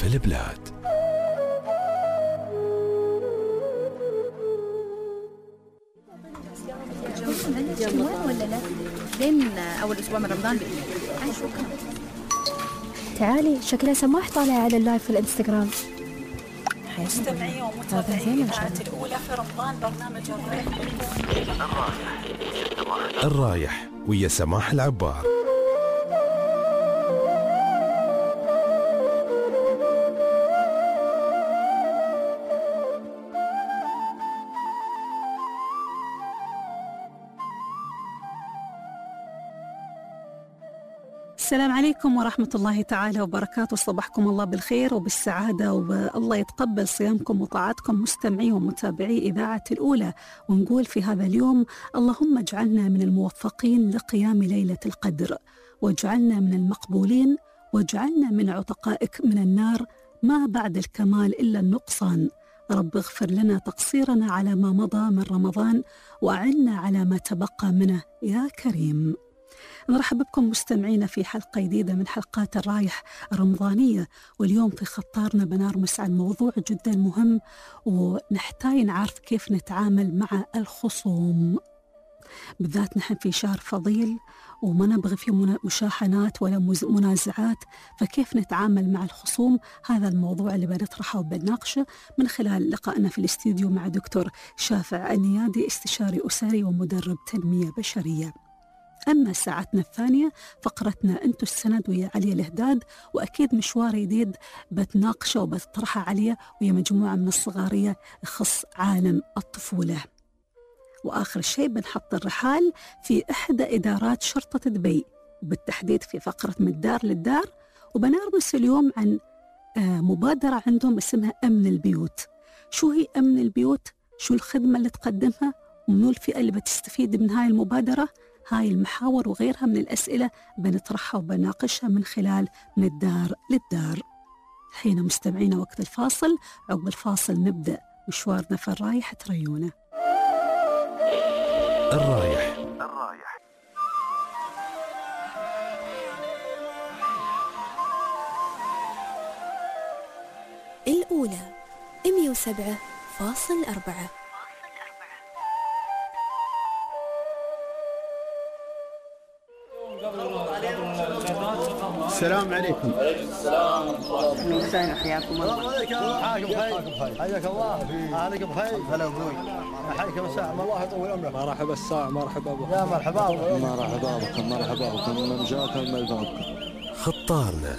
البلاد. ولا لا؟ لين أول أسبوع من رمضان تعالي، شكلها سماح طالعة على اللايف في الانستغرام. مستمعي ومتابعي الإذاعة الأولى في رمضان برنامج الرايح ويا سماح العبار. السلام عليكم ورحمة الله تعالى وبركاته. صباحكم الله بالخير وبالسعادة، والله يتقبل صيامكم وطاعتكم مستمعي ومتابعي إذاعة الأولى. ونقول في هذا اليوم: اللهم اجعلنا من الموفقين لقيام ليلة القدر، واجعلنا من المقبولين، واجعلنا من عتقائك من النار، ما بعد الكمال إلا النقصان. رب اغفر لنا تقصيرنا على ما مضى من رمضان، وأعنا على ما تبقى منه يا كريم. نرحب بكم مستمعينا في حلقة جديدة من حلقات الرايح الرمضانية، واليوم في خطارنا بنرمس عن موضوع جدا مهم، ونحتاج نعرف كيف نتعامل مع الخصوم، بالذات نحن في شهر فضيل وما نبغي فيه مشاحنات ولا منازعات. فكيف نتعامل مع الخصوم؟ هذا الموضوع اللي بنطرحه وبنناقشه من خلال لقائنا في الاستديو مع دكتور شافع النيادي، استشاري أسري ومدرب تنمية بشرية. أما ساعتنا الثانية فقرتنا أنتو السند ويا عليا الهداد، وأكيد مشوار جديد بتناقشه وبتطرحه عليا ويا مجموعة من الصغارية يخص عالم الطفولة. وآخر شيء بنحط الرحال في إحدى إدارات شرطة دبي، وبالتحديد في فقرة من الدار للدار، وبنرمس اليوم عن مبادرة عندهم اسمها أمن البيوت. شو هي أمن البيوت؟ شو الخدمة اللي تقدمها؟ ومنو الفئة اللي بتستفيد من هاي المبادرة؟ هاي المحاور وغيرها من الأسئلة بنطرحها وبناقشها من خلال من الدار للدار. حين مستمعين وقت الفاصل، عقب الفاصل نبدأ مشوارنا في الرايح. تريونا الرايح. الأولى 107.4. السلام عليكم. السلام ورحمة حياكم الله. حياك الله. عليك بخير. هلا ابوي. حياك مساء. الله يطول عمرك. مرحبا الساعة. مرحبا بكم. يا مرحبا. مرحبا بكم. مرحبا بكم. من جاكم من الباب. خطارنا.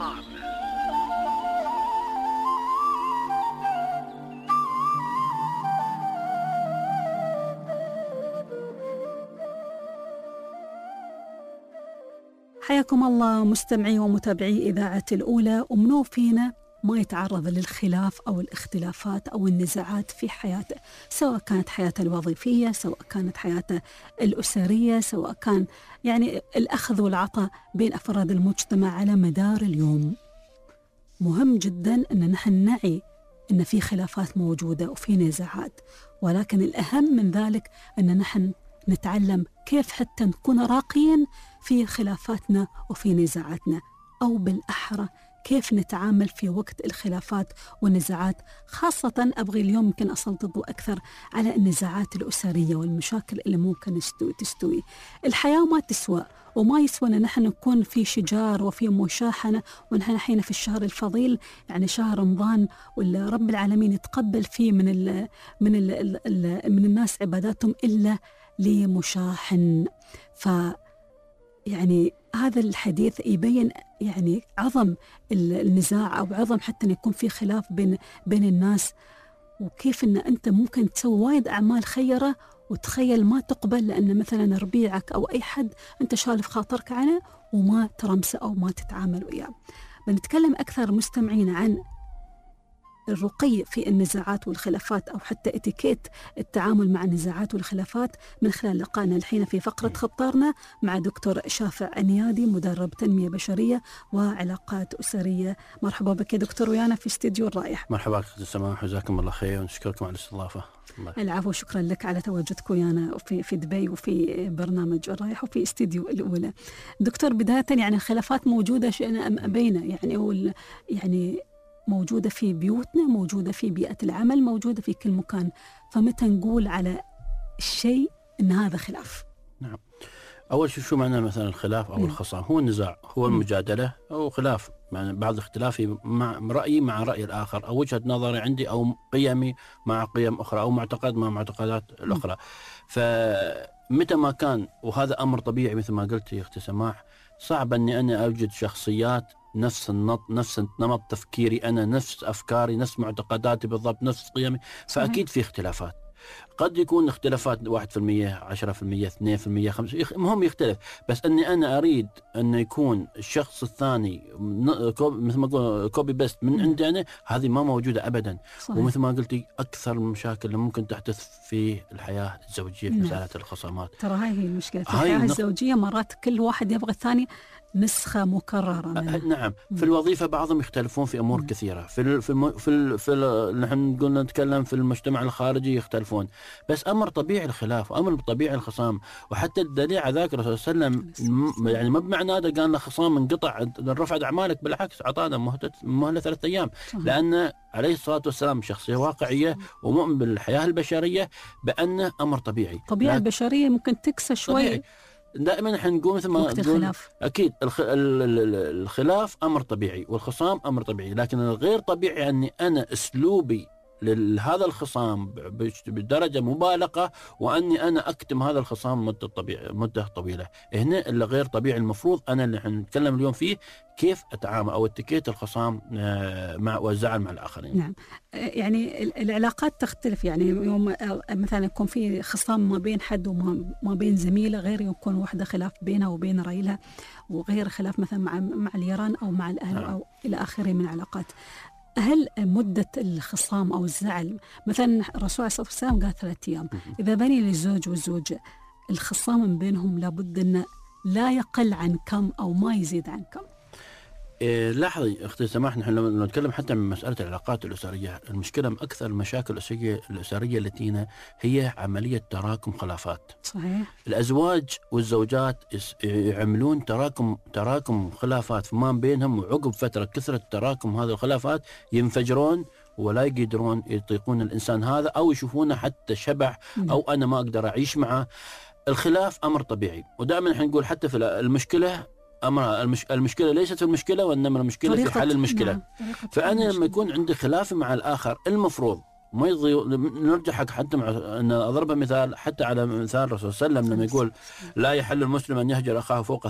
حياكم الله مستمعي ومتابعي إذاعة الأولى. ومنو فينا ما يتعرض للخلاف أو الاختلافات أو النزاعات في حياته، سواء كانت حياته الوظيفية، سواء كانت حياته الأسرية، سواء كان يعني الأخذ والعطاء بين أفراد المجتمع على مدار اليوم. مهم جدا أن نحن نعي أن في خلافات موجودة وفي نزاعات، ولكن الأهم من ذلك أن نحن نتعلم كيف حتى نكون راقيين في خلافاتنا وفي نزاعاتنا، أو بالأحرى كيف نتعامل في وقت الخلافات والنزاعات. خاصة أبغي اليوم يمكن أسلط الضوء أكثر على النزاعات الأسرية والمشاكل اللي ممكن تستوي. الحياة ما تسوى، وما يسوى أن نحن نكون في شجار وفي مشاحنة، ونحن حين في الشهر الفضيل يعني شهر رمضان، واللي رب العالمين يتقبل فيه من الناس عباداتهم إلا لمشاحن. يعني هذا الحديث يبين يعني عظم النزاع، أو عظم حتى أن يكون في خلاف بين الناس، وكيف أن أنت ممكن تسوي وايد أعمال خيرة وتخيل ما تقبل، لأن مثلا ربيعك أو أي حد أنت شالف خاطرك عنه وما ترمسه أو ما تتعامل وياه. بنتكلم أكثر مستمعين عن الرقي في النزاعات والخلافات، أو حتى اتيكيت التعامل مع النزاعات والخلافات من خلال لقائنا الحين في فقرة خطارنا مع دكتور شافع النيادي، مدرب تنمية بشرية وعلاقات أسرية. مرحبا بك يا دكتور ويانا في استديو الرايح. مرحبا أخت سماح، جزاكم الله خير ونشكركم على الاستضافة. العفو، شكرا لك على تواجدك ويانا في دبي وفي برنامج الرايح وفي استديو الأولى. دكتور، بداية يعني الخلافات موجودة شئنا أم أبينا، يعني موجودة في بيوتنا، موجودة في بيئة العمل، موجودة في كل مكان. فمتى نقول على الشيء إن هذا خلاف؟ نعم. أول شيء شو معنى مثلا الخلاف أو الخصام؟ هو النزاع، هو المجادلة أو خلاف، يعني بعض اختلافي مع رأيي مع رأي الآخر، أو وجهة نظري عندي، أو قيمي مع قيم أخرى، أو معتقد مع معتقدات الأخرى. فمتى ما كان، وهذا أمر طبيعي مثل ما قلت يا أختي سماح، صعب أني أنا أوجد شخصيات نفس نمط تفكيري أنا، نفس أفكاري، نفس معتقداتي بالضبط، نفس قيمي. فأكيد في اختلافات. قد يكون اختلافات 1%، 10%، 2%، 5%، المهم يختلف. بس أني أنا أريد أن يكون الشخص الثاني مثل ما أقول كوبي بيست من عندي أنا، هذه ما موجودة أبدا. صحيح. ومثل ما قلتي أكثر المشاكل اللي ممكن تحدث في الحياة الزوجية في مسألة الخصامات. ترى هاي هي المشكلة في الحياة الزوجية، مرات كل واحد يبغى الثاني نسخة مكررة منه. نعم. في الوظيفة بعضهم يختلفون في أمور كثيرة، نحن قلنا نتكلم في المجتمع الخارجي يختلفون. بس أمر طبيعي الخلاف، أمر طبيعي الخصام. وحتى الدليل على ذاك الرسول صلى الله عليه وسلم يعني ما بمعنى هذا قال له خصام انقطع رفعت أعمالك، بالعكس أعطانا مهلة 3 أيام. لأن عليه الصلاة والسلام شخصية واقعية ومؤمن بالحياة البشرية بأنه أمر طبيعي. طبيعة البشرية ممكن تكسى شوي طبيعي. دائما احنا نقول مثل ما نقول اكيد الخلاف امر طبيعي والخصام امر طبيعي، لكن الغير طبيعي اني انا اسلوبي لهذا الخصام بدرجه مبالغه، واني انا اكتم هذا الخصام مده طويله. هنا اللي غير طبيعي المفروض انا اللي نتكلم اليوم فيه كيف اتعامل او اتكيت الخصام مع والزعل مع الاخرين. نعم. يعني العلاقات تختلف، يعني يوم مثلا يكون في خصام ما بين حد وما بين زميله، غير يكون واحده خلاف بينها وبين رأيها، وغير خلاف مثلا مع الجيران او مع الاهل. نعم. او الى اخره من العلاقات. هل مدة الخصام أو الزعل، مثلا الرسول عليه الصلاة والسلام قال 3 أيام، إذا بني للزوج والزوجة الخصام من بينهم لابد أن لا يقل عن كم أو ما يزيد عن كم؟ لاحظي أختي سماح، نحن لما نتكلم حتى من مسألة العلاقات الأسرية، المشكلة من أكثر المشاكل الأسرية التي هي عملية تراكم خلافات. صحيح. الأزواج والزوجات يعملون تراكم خلافات فيما بينهم، وعقب فترة كثرة تراكم هذه الخلافات ينفجرون ولا يقدرون يطيقون الإنسان هذا، أو يشوفونه حتى شبح، أو أنا ما أقدر أعيش معه. الخلاف أمر طبيعي، ودائما نحن نقول حتى في المشكلة المشكلة ليست في المشكلة، وإنما المشكلة في حل المشكلة. نعم. فأنا لما يكون عندي خلاف مع الآخر المفروض ما نرجع حتى مع أن أضرب مثال حتى على مثال الرسول صلى الله عليه وسلم لما يقول لا يحل المسلم أن يهجر أخاه فوق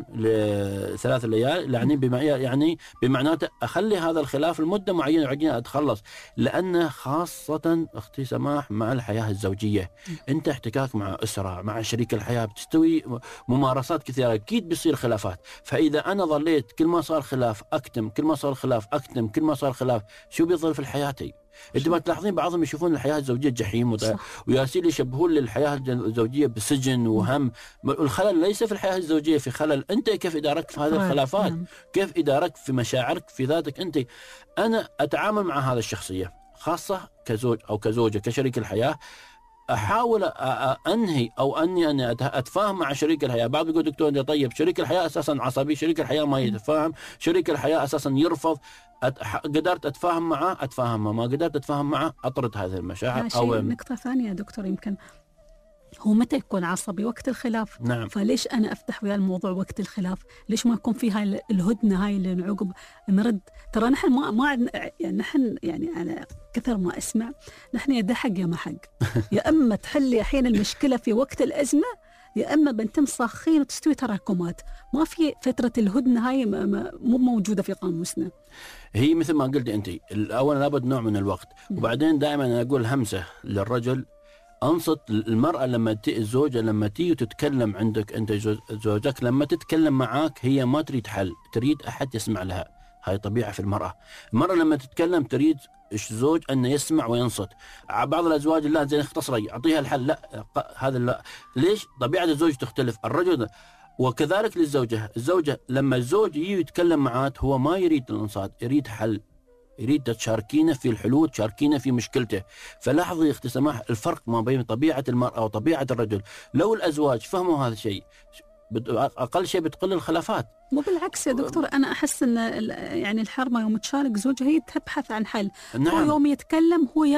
3 ليال، يعني بمعناته أخلي هذا الخلاف لمدة معينة أتخلص. لأن خاصة أختي سماح مع الحياة الزوجية، أنت احتكاك مع أسرة، مع شريك الحياة، بتستوي ممارسات كثيرة، أكيد بيصير خلافات. فإذا أنا ظليت كل ما صار خلاف أكتم، كل ما صار خلاف أكتم، كل ما صار خلاف، شو بيظل في حياتي؟ انتم ما تلاحظين بعضهم يشوفون الحياة الزوجية جحيم، وياسين يشبهون للحياة الزوجية بسجن وهم. الخلل ليس في الحياة الزوجية، في خلل أنت كيف إدارك في هذه الخلافات. كيف إدارك في مشاعرك في ذاتك أنت. أنا أتعامل مع هذا الشخصية خاصة كزوج أو كزوجة كشريك الحياة، أحاول أنهي أو أني أتفاهم مع شريك الحياة. بعض يقول دكتور طيب شريك الحياة أساسا عصبي، شريك الحياة ما يتفاهم، شريك الحياة أساسا يرفض. قدرت أتفاهم معه أتفاهم، ما قدرت أتفاهم معه أطرد هذه المشاعر. أو نقطة ثانية دكتور، يمكن هو متى يكون عصبي؟ وقت الخلاف. نعم. فليش أنا أفتح ويا الموضوع وقت الخلاف؟ ليش ما يكون في هاي الهدنة هاي اللي نعقب نرد؟ ترى نحن ما يعني نحن يعني على كثر ما أسمع نحن يا حق يا ما حق. يا أما تحلي حين المشكلة في وقت الأزمة، يا أما بنتم صاخين وتستوي تراكمات. ما في فترة الهدنة هاي مو موجودة في قاموسنا. هي مثل ما قلت أنت، الأول لابد نوع من الوقت، وبعدين دائما أنا أقول همسة للرجل، أنصت المرأة لما الزوجة لما تيجي تتكلم عندك أنت زوجك، لما تتكلم معاك هي ما تريد حل، تريد أحد يسمع لها. هاي طبيعة في المرأة لما تتكلم تريد الزوج أن يسمع وينصت. بعض الأزواج لا زين اختصري أعطيها الحل، لا هذا لا. ليش؟ طبيعة الزوج تختلف. الرجل وكذلك الزوجة لما الزوج يجي يتكلم معاك هو ما يريد الانصات، يريد حل، يريد تشاركينه في الحلول، تشاركينه في مشكلته. فلاحظي اختي سماح الفرق ما بين طبيعة المرأة وطبيعة الرجل. لو الأزواج فهموا هذا الشيء أقل شيء بتقل الخلافات. مو بالعكس يا دكتور، أنا أحس أن يعني الحرمة يوم تشارك زوجها هي تبحث عن حل. نعم. هو يوم يتكلم هو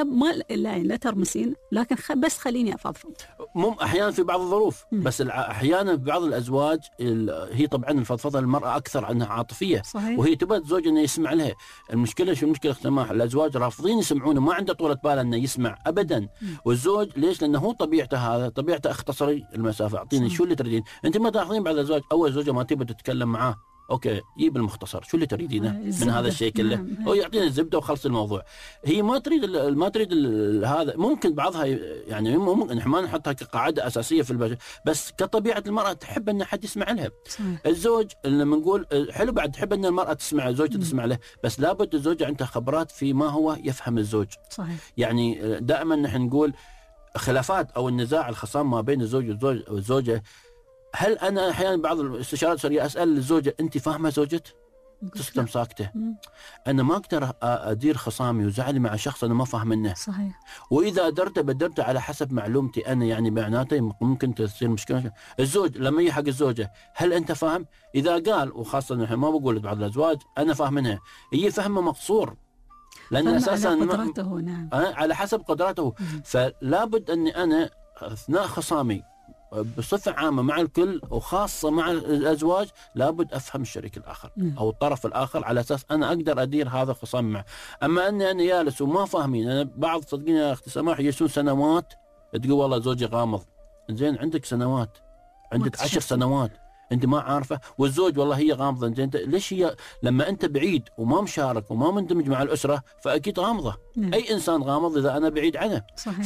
لا ترمسين، لكن بس خليني أفضفض. أحيانا في بعض الظروف، بس أحيانا في بعض الأزواج هي طبعا الفضفضة المرأة أكثر عنها عاطفية. صحيح. وهي تبغى الزوج إنه يسمع لها. المشكلة شو المشكلة سماح؟ الأزواج رافضين يسمعونه، ما عنده طولة بال إنه يسمع أبدا. والزوج ليش؟ لأنه هو طبيعته هذا، طبيعته اختصري المسافة، أعطيني شو اللي تريدين. أنت ما تلاحظين بعض الأزواج أول زوجة ما تبغى تتكلم معاه، اوكي جيب المختصر، شو اللي تريدينه من هذا الشيء كله؟ نعم. هو يعطينا الزبده وخلص الموضوع. هي ما تريد هذا. ممكن بعضها يعني ممكن نحن ما نحطها كقاعده اساسيه في البشر، بس كطبيعه المراه تحب ان حد يسمع لها. صحيح. الزوج لما نقول حلو بعد تحب ان المراه تسمع زوجته تسمع له، بس لابد الزوجه عندها خبرات في ما هو يفهم الزوج. صحيح. يعني دائما نحن نقول خلافات او النزاع الخصام ما بين الزوج والزوجه، هل انا احيانا بعض الاستشارات الشرعيه اسال الزوجه انت فاهمه زوجتك؟ تسكت ساكته. انا ما اقدر ادير خصامي وزعلي مع شخص انا ما فاهم منه. صحيح. واذا بدرته على حسب معلومتي انا، يعني معناته ممكن تصير مشكله. الزوج لما يجي حق الزوجه هل انت فاهم؟ اذا قال، وخاصه نحن ما بقول بعض الازواج انا فاهم منها، هي فهمه مقصور، لان اساسا على قدرته. نعم. على حسب قدراته. فلا بد اني انا اثناء خصامي بصفة عامة مع الكل وخاصة مع الأزواج لابد أفهم الشريك الآخر أو الطرف الآخر على أساس أنا أقدر أدير هذا الخصام معه. أما أني أنا جالس وما فاهمين، أنا بعض صدقيني يا أختي سماح يجلسون سنوات تقول والله زوجي غامض. زين عندك سنوات، عندك 10 سنوات أنت ما عارفة، والزوج والله هي غامضة. أنت ليش هي لما أنت بعيد وما مشارك وما مندمج مع الأسرة فأكيد غامضة. أي إنسان غامض إذا أنا بعيد عنه.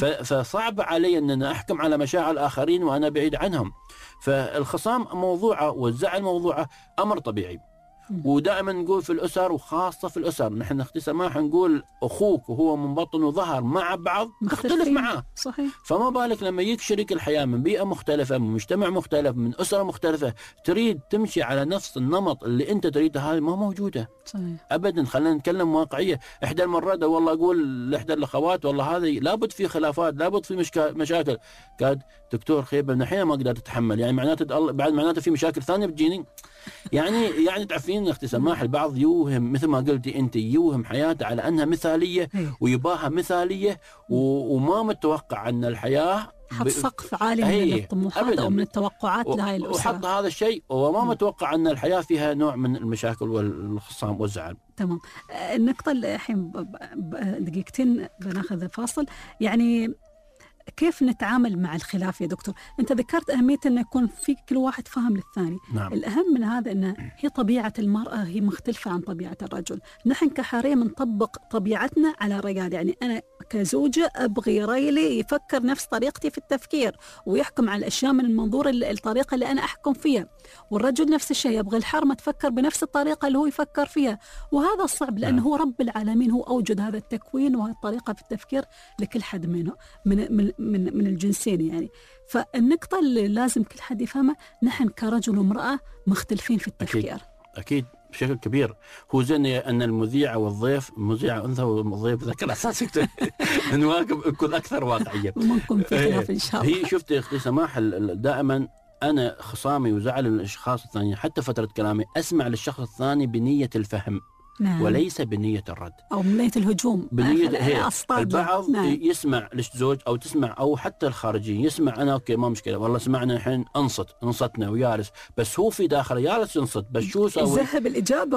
فصعب علي أن أنا أحكم على مشاعر الآخرين وأنا بعيد عنهم. فالخصام موضوعه والزعل موضوعه أمر طبيعي. ودائما نقول في الأسر وخاصة في الأسر، نحن اختي سماح نقول أخوك وهو من بطن وظهر مع بعض تختلف معاه. صحيح. فما بالك لما يجيك شريك الحياة من بيئة مختلفة، من مجتمع مختلف، من أسرة مختلفة، تريد تمشي على نفس النمط اللي أنت تريده، هذه ما موجودة. صحيح. أبدا. خلينا نتكلم واقعية. إحدى المرات والله أقول لإحدى الأخوات والله هذه لابد في خلافات، لابد في مشاكل. قالت دكتور خيبة نحن ما قدرت أتحمل، يعني معناته بعد معناته في مشاكل ثانية بتجيني. يعني تعرفين اختي سماح البعض يوهم مثل ما قلتي انت، يوهم حياته على انها مثاليه ويباها مثاليه وما متوقع ان الحياه حط سقف عالي من الطموحات او من التوقعات لهاي الاسره، وحط هذا الشيء وما متوقع ان الحياه فيها نوع من المشاكل والخصام والزعل. تمام. النقطه الحين دقيقتين بناخذ فاصل. يعني كيف نتعامل مع الخلاف يا دكتور؟ أنت ذكرت أهمية أن يكون في كل واحد فهم للثاني. نعم. الأهم من هذا أن هي طبيعة المرأة هي مختلفة عن طبيعة الرجل. نحن كحريم نطبق طبيعتنا على الرجال. يعني أنا كزوجة أبغي رجلي يفكر نفس طريقتي في التفكير ويحكم على الأشياء من المنظور الطريقة اللي أنا أحكم فيها، والرجل نفس الشيء يبغي الحرمة تفكر بنفس الطريقة اللي هو يفكر فيها. وهذا صعب لأنه هو رب العالمين، هو أوجد هذا التكوين وهذه الطريقة في التفكير لكل حد منه من الجنسين. يعني فالنقطة اللي لازم كل حد يفهمها، نحن كرجل وامرأة مختلفين في التفكير. أكيد بشكل كبير. هو زين أن المذيع والضيف، مذيع أنثى والضيف ذكر أساسك نواكب يكون أكثر واقعية. ممكن في خلاف إن شاء الله. هي شفت أختي سماح دائما أنا خصامي وزعل الأشخاص الثانيين حتى فترة كلامي أسمع للشخص الثاني بنية الفهم. نعم. وليس بنية الرد أو بنية الهجوم. بنية البعض نعم. يسمع للزوج أو تسمع أو حتى الخارجيين يسمع أنا أوكي ما مشكلة والله سمعنا الحين انصتنا ويارس، بس هو في داخل يارس ينصت، بس شو سوي؟ يذهب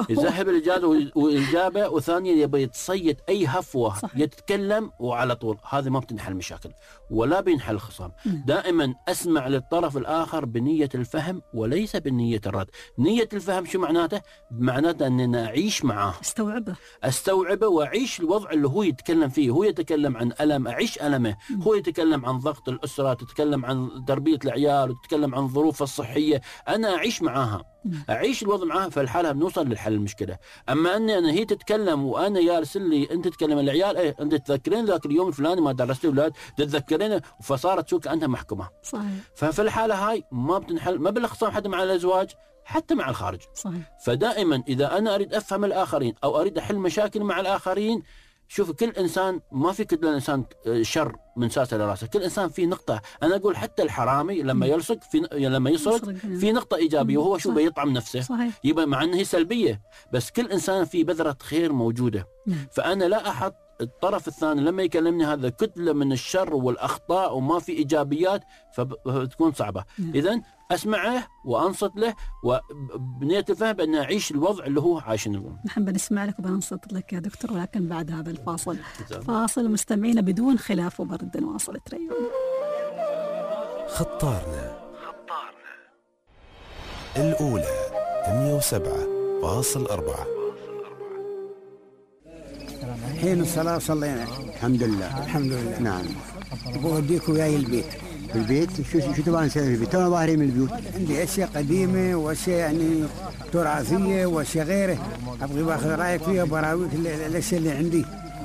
الإجابة والإجابة وثانيا يبي يتصيد أي هفوة. صحيح. يتكلم وعلى طول. هذه ما بتنحل مشاكل ولا بينحل الخصام. دائما أسمع للطرف الآخر بنية الفهم وليس بنية الرد. نية الفهم شو معناته؟ معناته أننا أعيش معه، استوعبه واعيش الوضع اللي هو يتكلم فيه. هو يتكلم عن ألم، اعيش ألمه. هو يتكلم عن ضغط الأسرة، تتكلم عن تربية العيال، وتتكلم عن ظروفه الصحية، انا اعيش معاها، اعيش الوضع معاها. في الحالة بنوصل للحل المشكلة. اما اني انا هي تتكلم وانا جالس لي انت تتكلم العيال انت تذكرين ذاك اليوم الفلاني ما درست الاولاد تتذكرين، فصارت شو كأنها محكمة. صحيح. ففي الحالة هاي ما بتنحل، ما بالخصام حتى مع الازواج حتى مع الخارج. صحيح. فدائما إذا أنا أريد أفهم الآخرين أو أريد أحل مشاكل مع الآخرين شوف كل إنسان ما في كل إنسان شر من ساسه لراسه، كل إنسان في نقطة. أنا أقول حتى الحرامي لما يلصق لما يسرق في نقطة إيجابية وهو شو بيطعم نفسه. صحيح. يبقى مع أنها سلبية بس كل إنسان في بذرة خير موجودة. فأنا لا أحط الطرف الثاني لما يكلمني هذا كتلة من الشر والأخطاء وما في إيجابيات فتكون صعبة. إذن أسمعه وأنصت له وبنية الفهم أن أعيش الوضع اللي هو عايشين اليوم. نحب نسمع لك وبنصت لك يا دكتور، ولكن بعد هذا فاصل مستمعينا بدون خلاف وبرد نواصل تريون. خطارنا الأولى 107.4. حين الصلاة صلينا الحمد لله. الحمد لله. نعم. بوديك وياي البيت. البيت شو تبغى نسوي في البيت؟ أنا ظاهري من البيوت. عندي أشياء قديمة وأشياء يعني تراثية وأشياء غيره، أبغي باخذ رأيك فيها وبراويك الأشياء اللي عندي.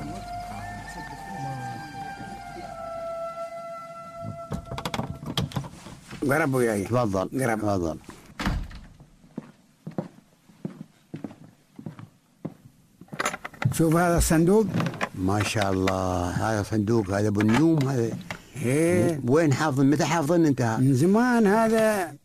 قرب وياي. تفضل. قرب. تفضل. شوف هذا الصندوق ما شاء الله. هذا صندوق هذا بالنيوم هذا. ايه وين حافظ؟ متى حافظن انت؟ من زمان هذا.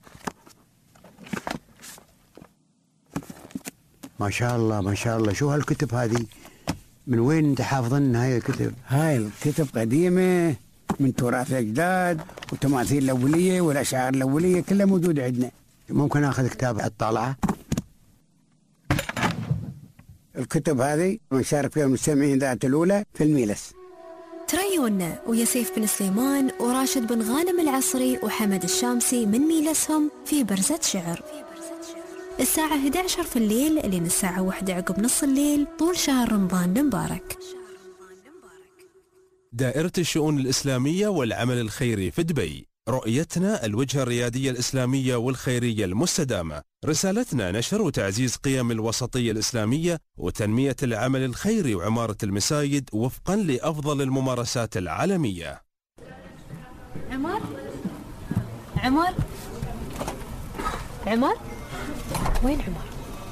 ما شاء الله ما شاء الله. شو هالكتب هذه؟ من وين انت حافظن هاي الكتب؟ هاي الكتب قديمة من تراث الأجداد والتماثيل الأولية والأشعار الأولية كلها موجودة عندنا. ممكن آخذ كتاب الطالعة؟ الكتب هذه نشارك فيها المستمعين ذات الأولى في الميلس. تريونا ويا سيف بن سليمان وراشد بن غانم العصري وحمد الشامسي من ميلسهم في برزة شعر الساعة 11 في الليل لين الساعة 1 عقب نص الليل طول شهر رمضان المبارك. دائرة الشؤون الإسلامية والعمل الخيري في دبي. رؤيتنا الوجهة الريادية الإسلامية والخيرية المستدامة. رسالتنا نشر وتعزيز قيم الوسطية الإسلامية وتنمية العمل الخيري وعمارة المساجد وفقا لأفضل الممارسات العالمية. عمر عمر عمر وين عمر؟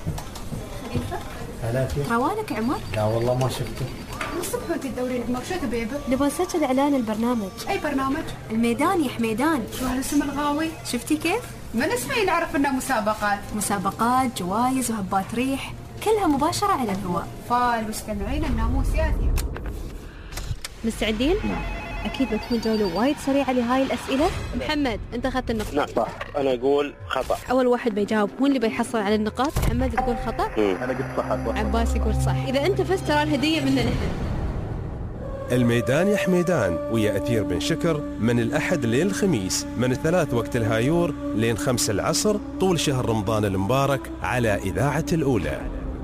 روانك عمر؟ لا والله ما شفته. من الصبح وانت تدورين عمر، شو تبي به؟ نبغى نسجل اعلان البرنامج. اي برنامج؟ الميدان يا حميدان. شو هالاسم الغاوي؟ شفتي كيف؟ من اسمي نعرف انها مسابقات جوائز وهبات ريح كلها مباشرة على الهواء. فالمستمعين الناموس ياتي. مستعدين؟ نعم. أكيد بتكون جولة وايد سريعة لهاي الأسئلة. محمد أنت أخذت النقطة. نعم صح. أنا أقول خطأ. أول واحد بيجاوب هو اللي بيحصل على النقاط. محمد تقول خطأ. أنا قلت صح. عباس يقول صح. إذا أنت فزت ترى الهدية مننا نحن. الميدان يا حميدان ويا أثير بن شكر من الأحد لين الخميس من 3 وقت الهايور لين 5 العصر طول شهر رمضان المبارك على إذاعة الأولى.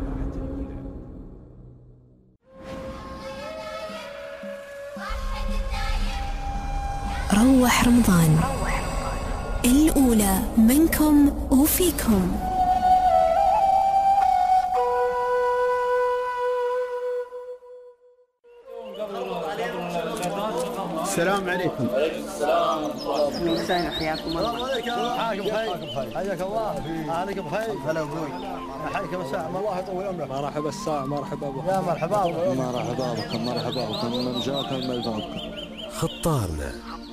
روح رمضان الأولى منكم وفيكم. السلام عليكم. وعليكم السلام. مساء حياكم الله. حياك الله. عليك بخير. هلا ابوي. حياك مساء الله يطول عمرك. مرحبا الساعة. مرحبا ابو. يا مرحبا. مرحبا بكم. مرحبا بكم. من جاكم الملبوك. خطارنا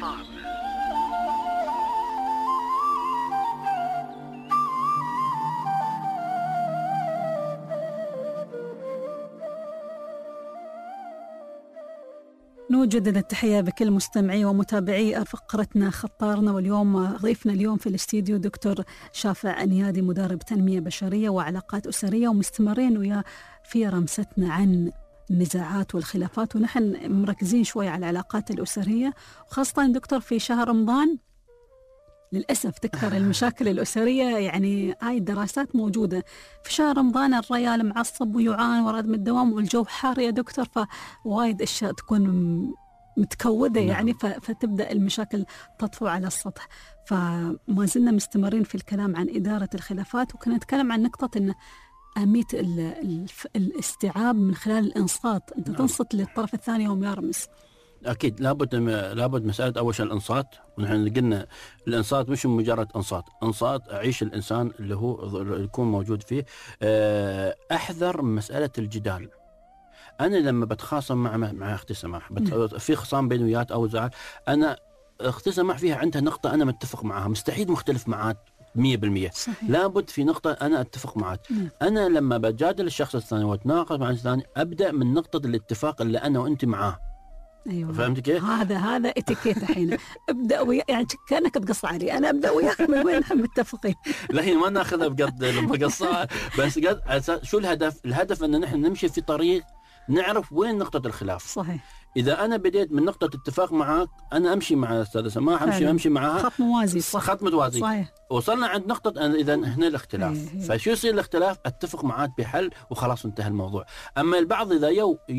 نوجد التحية بكل مستمعي ومتابعي فقرتنا خطارنا. واليوم ضيفنا اليوم في الاستديو دكتور شافع انيادي مدرب تنمية بشرية وعلاقات أسرية، ومستمرين وياه في رمستنا عن النزاعات والخلافات، ونحن مركزين شوي على العلاقات الأسرية، وخاصة دكتور في شهر رمضان للأسف تكثر المشاكل الأسرية. يعني هاي الدراسات موجودة في شهر رمضان، الرجال معصب ويعان ورد من الدوام والجو حار يا دكتور، فوايد أشياء تكون متكودة يعني فتبدأ المشاكل تطفو على السطح. فما زلنا مستمرين في الكلام عن إدارة الخلافات، وكنا نتكلم عن نقطة إن أهمية الاستيعاب من خلال الإنصات. أنت تنصت للطرف الثاني يوم يرمس. أكيد لابد مسألة أول شيء الإنصات، ونحن قلنا الإنصات مش مجرد إنصات أعيش الإنسان اللي هو يكون موجود فيه. أحذر مسألة الجدال. انا لما بتخاصم مع اختي سماح في خصام بيني وياك او زعل، انا اختي سماح فيها عندها نقطه انا متفق معها، مستحيل مختلف معاك 100%. صحيح. لابد في نقطة أنا أتفق معك. أنا لما بجادل الشخص الثاني وأتناقش مع الثاني أبدأ من نقطة الاتفاق اللي أنا وأنت معاه. أيوة. فهمت كيف؟ هذا اتيكيت الحين. ابدأ يعني كأنك تقص علي، أنا أبدأ وياك من وين نحن متفقين. لا هي ما ناخذها بقد المقصة، بس قد شو الهدف؟ الهدف أن نحن نمشي في طريق نعرف وين نقطة الخلاف. صحيح. إذا أنا بديت من نقطة اتفاق معك، أنا أمشي مع أستاذة سماح، أمشي معها خط موازي. خط متوازي. صحيح. وصلنا عند نقطة إذا هنا الاختلاف. فشو يصير الاختلاف؟ أتفق معك بحل وخلاص انتهى الموضوع. أما البعض إذا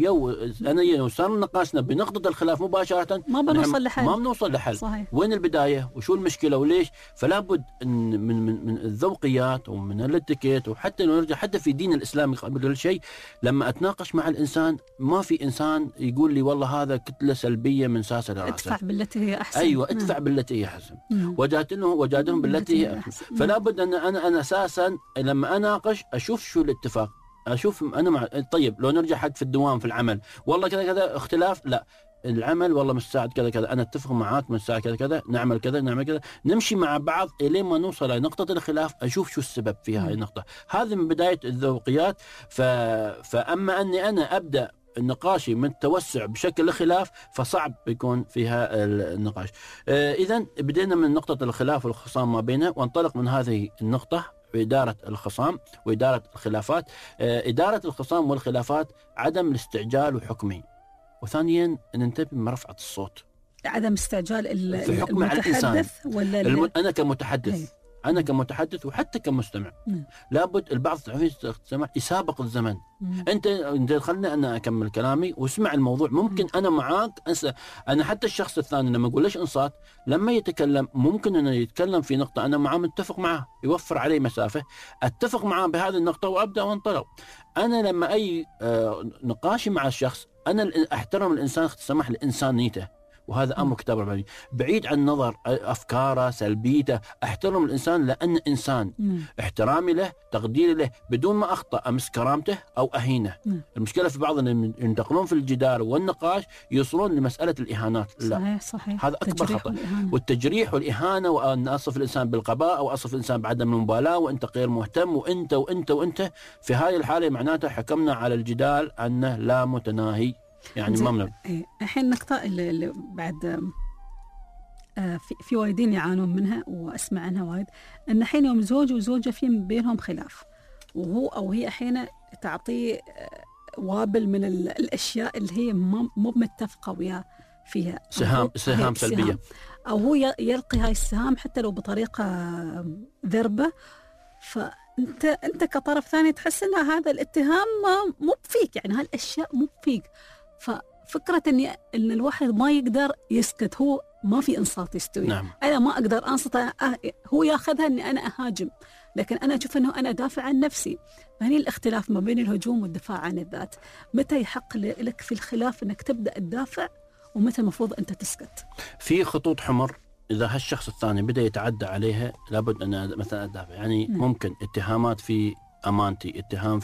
أنا وصلنا نقاشنا بنقطة الخلاف مباشرة ما بنوصل لحل. ما بنوصل لحل. صحيح. وين البداية وشو المشكلة وليش؟ فلا بد من الذوقيات ومن الاتيكيت، وحتى نرجع حتى في دين الإسلام قبل كل شيء لما أتناقش مع الإنسان ما في إنسان يقول لي والله هذا كتلة سلبية من ساسة لراسة. ادفع بالتي هي أحسن. أيوة ادفع بالتي هي أحسن. وجادلهم بالتي هي أحسن. فلا بد أن أنا أساسا لما أناقش أشوف شو الاتفاق، أشوف أنا مع طيب لو نرجع حق في الدوام في العمل والله كذا كذا اختلاف، لا العمل والله من الساعة كذا كذا أنا أتفق معاك من الساعة كذا كذا نعمل كذا نعمل كذا، نمشي مع بعض إلين ما نوصل لنقطة الخلاف، أشوف شو السبب في هاي النقطة. هذه من بداية الذوقيات. فأما أني أنا أبدأ النقاشي من التوسع بشكل الخلاف فصعب يكون فيها النقاش. إذن بدينا من نقطة الخلاف والخصام ما بيننا، وانطلق من هذه النقطة بإدارة الخصام وإدارة الخلافات. إدارة الخصام والخلافات عدم الاستعجال وحكمه، وثانيا ننتبه من رفعة الصوت، عدم استعجال الحكم على الإنسان. ولا أنا كمتحدث أنا كمتحدث وحتى كمستمع لابد البعض السمع يسابق الزمن. أنت خلنا أنا أكمل كلامي واسمع الموضوع. ممكن أنا معاك أنسى، أنا حتى الشخص الثاني لما أقول ليش انصات لما يتكلم ممكن أنه يتكلم في نقطة أنا معاه متفق معه، يوفر علي مسافة أتفق معه بهذه النقطة وأبدأ وانطلق. أنا لما أي نقاشي مع الشخص أنا أحترم الإنسان، سمح لإنسانيته، وهذا أمر كتاب رباني بعيد عن نظر أفكاره سلبيته. أحترم الإنسان لأن إنسان، احترامي له تقديري له بدون ما أخطأ أمس كرامته أو أهينه. المشكلة في بعض أن ينتقلون في الجدال والنقاش يوصلون لمسألة الإهانات. لا صحيح. هذا أكبر خطأ. والتجريح والإهانة، وأن أصف الإنسان بالقباء أو أصف الإنسان بعدم المبالاة وأنت غير مهتم وأنت وأنت وأنت، في هذه الحالة معناته حكمنا على الجدال أنه لا متناهي، يعني ممنوع. الحين نقطة اللي بعد في وايدين يعانون منها وأسمع عنها وايد، أن الحين يوم زوج وزوجة في بينهم خلاف وهو أو هي الحين تعطيه وابل من الأشياء اللي هي مو متفقة وياه فيها، سهام سلبية، أو هو يلقي هاي السهام حتى لو بطريقة ذربة. فأنت كطرف ثاني تحس أن هذا الاتهام مو فيك، يعني هالأشياء مو فيك. ففكرة إن الواحد ما يقدر يسكت، هو ما في إنصات يستوي. نعم. أنا ما أقدر أنصت، هو ياخذها إني أنا أهاجم، لكن أنا أشوف إنه أنا دافع عن نفسي. فهني الاختلاف ما بين الهجوم والدفاع عن الذات. متى يحق لك في الخلاف إنك تبدأ تدافع، ومتى المفروض أنت تسكت؟ في خطوط حمر إذا هالشخص الثاني بدأ يتعدى عليها لابد أن مثلا أدافع. يعني ممكن اتهامات في أمانتي، اتهام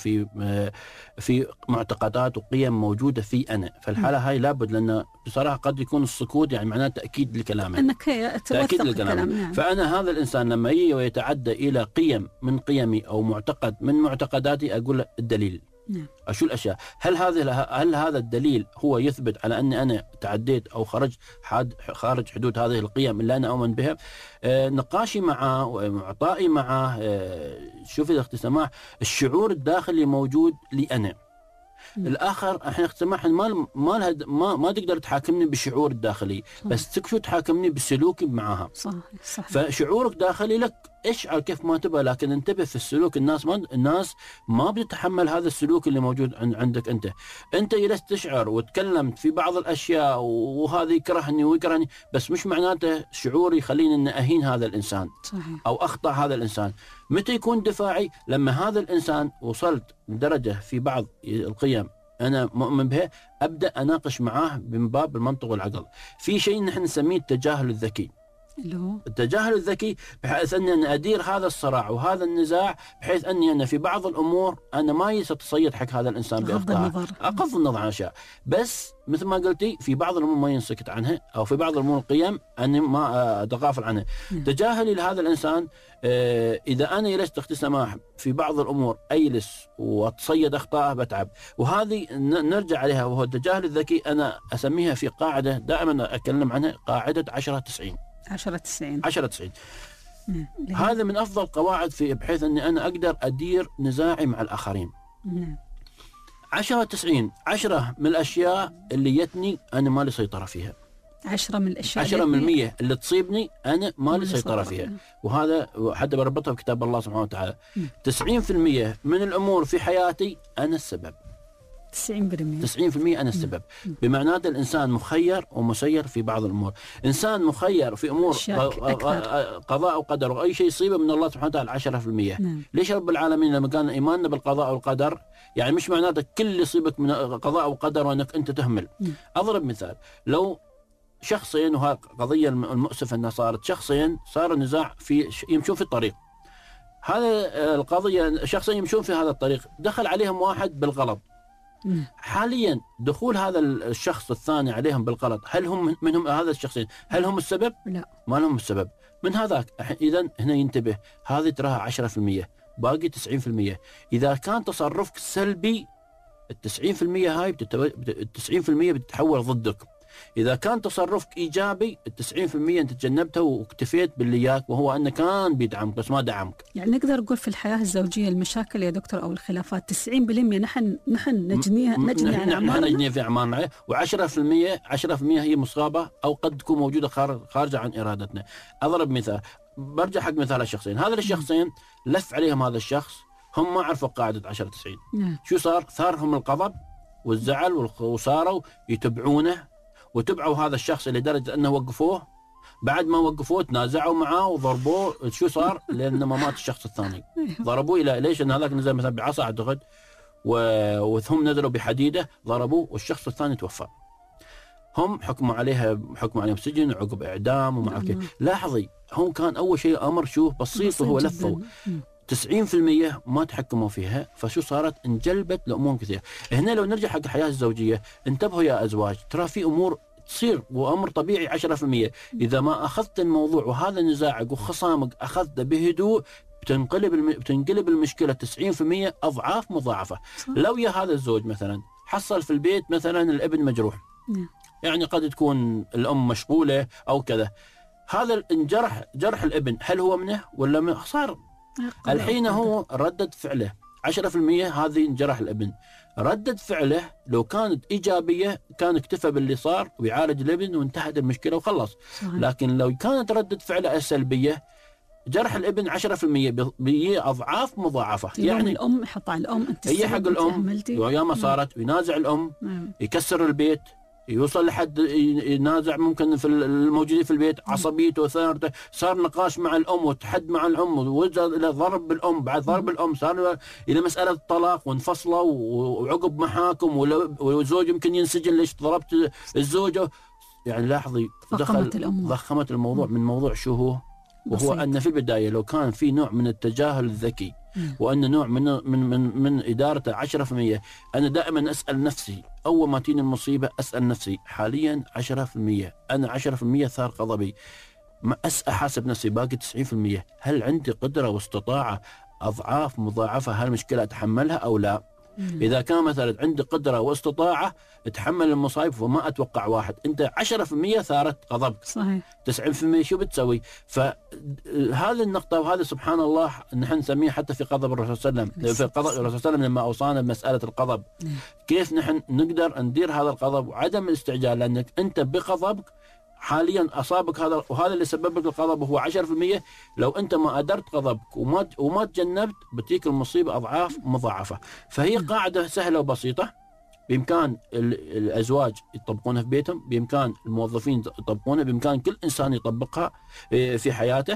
في معتقدات وقيم موجودة في أنا، فالحالة هاي لابد، لأن بصراحة قد يكون السكوت يعني معناه تأكيد لكلامه، أنك تأكيد لكلامه. نعم. فأنا هذا الإنسان لما يجي ويتعدى إلى قيم من قيمي أو معتقد من معتقداتي أقول له الدليل. نعم. أشو الأشياء؟ هل هذا الدليل هو يثبت على أني أنا تعديت أو خارج حدود هذه القيم اللي أنا أؤمن بها؟ نقاشي معه ومعطائي معه. شوفي أختي سماح، الشعور الداخلي موجود لي أنا. الآخر احنا أختي سماح ما تقدر تحاكمني بالشعور الداخلي، بس تكفي تحاكمني بسلوكي معها. صح. فشعورك داخلي لك اشعر كيف ما تبغى، لكن انتبه في السلوك. الناس ما بتتحمل هذا السلوك اللي موجود عندك انت جلست تشعر وتكلمت في بعض الاشياء وهذا يكرهني ويكرهني، بس مش معناته شعوري يخليني ان اهين هذا الانسان. صحيح. او اخطا هذا الانسان. متى يكون دفاعي؟ لما هذا الانسان وصلت لدرجه في بعض القيم أنا مؤمن بها أبدأ أناقش معاه من باب المنطق والعقل. في شيء نحن نسميه التجاهل الذكي. التجاهل الذكي بحيث أني أنا أدير هذا الصراع وهذا النزاع بحيث أني أنا في بعض الأمور أنا ما يتصيد حق هذا الإنسان بأخطاء، أغض النظر عن أشياء، بس مثل ما قلتي في بعض الأمور ما ينسكت عنها، أو في بعض الأمور القيم أني ما أتغافل عنها. تجاهلي لهذا الإنسان إذا أنا جلست أختي سماح في بعض الأمور أجلس وأتصيد أخطاءه بتعب، وهذه نرجع عليها وهو التجاهل الذكي. أنا أسميها في قاعدة دائما أتكلم عنها، قاعدة 10-90. 10-90 هذا من أفضل قواعد في بحيث أني أنا أقدر أدير نزاعي مع الآخرين. 10-90 10 من الأشياء اللي يتني أنا ما لي سيطرة فيها، 10 من الأشياء 10% اللي تصيبني أنا ما لي سيطرة فيها. وهذا حتى بربطها بكتاب الله سبحانه وتعالى. 90% من الأمور في حياتي أنا السبب، 90% أنا السبب. بمعناته الإنسان مخير ومسير في بعض الأمور. إنسان مخير في أمور قضاء وقدر وأي شيء يصيبه من الله سبحانه وتعالى 10%. ليش رب العالمين لما كان إيماننا بالقضاء والقدر يعني مش معناته كل يصيبك من قضاء وقدر وأنك أنت تهمل. أضرب مثال، لو شخصين، وهذه قضية المؤسفة أنها صارت، شخصين صار نزاع في يمشون في الطريق، هذا القضية شخصين يمشون في هذا الطريق، دخل عليهم واحد بالغلط. حاليا دخول هذا الشخص الثاني عليهم بالغلط، هل هم منهم هذا الشخصين هل هم السبب؟ لا، ما لهم السبب من هذاك. إذن هنا ينتبه، هذه تراها 10%، باقي 90%. إذا كان تصرفك سلبي 90% هاي 90% بتتحول ضدك. إذا كان تصرفك إيجابي 90% أنت تجنبته واكتفيت باللي ياك، وهو أنه كان بيدعمك بس ما دعمك. يعني نقدر نقول في الحياة الزوجية المشاكل يا دكتور أو الخلافات 90% نحن نجني في أعمارنا، و10% هي مصابة أو قد تكون موجودة خارجة عن إرادتنا. أضرب مثال، برجع حق مثال الشخصين، هذا الشخصين لف عليهم هذا الشخص، هم ما عرفوا قاعدة 10-90. شو صار؟ ثارهم الغضب والزعل وصاروا يتبعونه، وتبعوا هذا الشخص لدرجة أنه وقفوه، بعد ما وقفوه تنازعوا معاه وضربوه. شو صار؟ لأنه ما مات الشخص الثاني، ضربوه. إلى ليش؟ أن هذاك نزل مثلا بعصا أعتقد، وهم نزلوا بحديدة ضربوه، والشخص الثاني توفى. هم حكموا عليهم سجن وعقب إعدام ومع كيف. لاحظي، هم كان أول شيء أمر شوف بسيط وهو لفوا. 90% ما تحكموا فيها، فشو صارت؟ انجلبت لأمور كثير. هنا لو نرجع حق الحياة الزوجية، انتبهوا يا أزواج، ترى في أمور تصير وأمر طبيعي 10%. إذا ما أخذت الموضوع وهذا نزاعك وخصامك أخذته بهدوء بتنقلب المشكلة 90% أضعاف مضاعفة. لو يا هذا الزوج مثلا حصل في البيت مثلا الابن مجروح، يعني قد تكون الأم مشغولة أو كذا، هذا جرح الابن هل هو منه ولا صار؟ الحين هو ردة فعله 10%، هذه انجرح الابن. ردة فعله لو كانت إيجابية كان اكتفى باللي صار ويعالج الابن وانتهت المشكلة وخلص. لكن لو كانت ردة فعله السلبية، جرح الابن 10% بأضعاف مضاعفة. يعني الأم يحط على الأم، أنت هي حق الأم وياما صارت وينازع الأم، يكسر البيت، يوصل لحد ينازع ممكن في الموجودين في البيت، عصبيته وثارته، صار نقاش مع الأم وتحد مع الأم ووصل إلى ضرب بالأم، بعد ضرب الأم صار إلى مسألة الطلاق وانفصلوا وعقب محاكم، والزوج يمكن ينسجن ليش ضربت الزوجة. يعني لاحظي ضخمت الموضوع من موضوع شو هو، وهو أن في البداية لو كان في نوع من التجاهل الذكي وأن نوع من إدارته 10%. أنا دائما أسأل نفسي أول ما تيني المصيبة، أسأل نفسي حاليا 10%، أنا 10% ثار غضبي، ما أحاسب نفسي باقي 90%، هل عندي قدرة واستطاعة أضعاف مضاعفة هالمشكلة أتحملها أو لا؟ إذا كان مثلا عندي قدرة واستطاعة أتحمل المصايب، وما أتوقع واحد، أنت 10% ثارت غضبك، صحيح 90% شو بتسوي؟ فهذه النقطة، وهذا سبحان الله نحن نسميه حتى في غضب الرسول صلى الله عليه وسلم، في قضاء الرسول صلى الله عليه وسلم لما أوصانا بمسألة الغضب، كيف نحن نقدر ندير هذا الغضب وعدم الاستعجال، لأنك أنت بغضبك حاليا أصابك هذا، وهذا اللي سبب لك الغضب هو 10%. لو أنت ما أدرت غضبك وما تجنبت بتيك المصيبة أضعاف مضاعفة. فهي قاعدة سهلة وبسيطة، بإمكان الأزواج يطبقونها في بيتهم، بإمكان الموظفين يطبقونها، بإمكان كل إنسان يطبقها في حياته.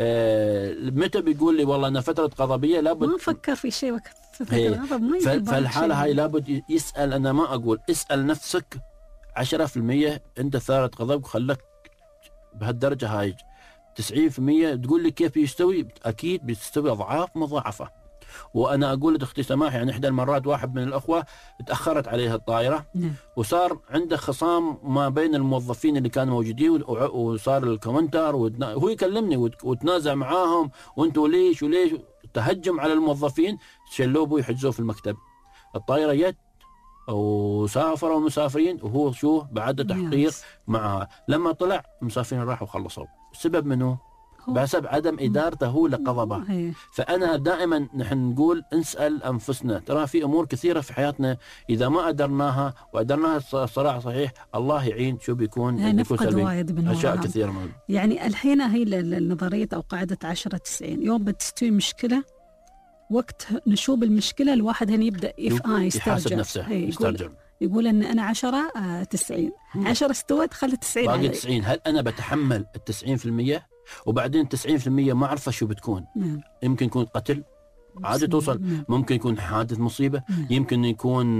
متى بيقول لي والله أنا فترة غضبية لابد ما أفكر في شيء وقت فترة غضب، ما فالحالة هاي لابد يسأل، أنا ما أقول، اسأل نفسك 10% أنت ثارت غضبك خلك بهالدرجة هاي، 90% تقول لي كيف يستوي؟ أكيد بتستوي أضعاف مضاعفة. وأنا أقول أختي سماح، يعني إحدى المرات واحد من الأخوة تأخرت عليها الطائرة وصار عنده خصام ما بين الموظفين اللي كانوا موجودين، وصار الكومنتر وهو يكلمني وتنازع معاهم، وانتوا ليش وليش، تهجم على الموظفين، شلوه يحجزوه في المكتب. الطائرة جت وسافروا المسافرين وهو شو بعد تحقيق معها. لما طلع المسافرين راحوا وخلصوا. السبب منه بسبب عدم إدارته هو لقضبه. فأنا دائما نحن نقول نسأل أنفسنا، ترى في أمور كثيرة في حياتنا إذا ما أدرناها وأدرناها الصراحة صحيح الله يعين شو بيكون وايد أشياء كثيرة من. يعني الحين هي النظرية أو قاعدة 10-90 يوم بتستوي مشكلة، وقت نشوب المشكلة الواحد هنا يبدأ يحاسب نفسه، يسترجع، يقول أن أنا 10-90 10 استوت خلي 90 باقي 90. هل أنا بتحمل 90% وبعدين 90% ما أعرف شو بتكون؟ يمكن يكون قتل عادي توصل، ممكن يكون حادث مصيبة، يمكن يكون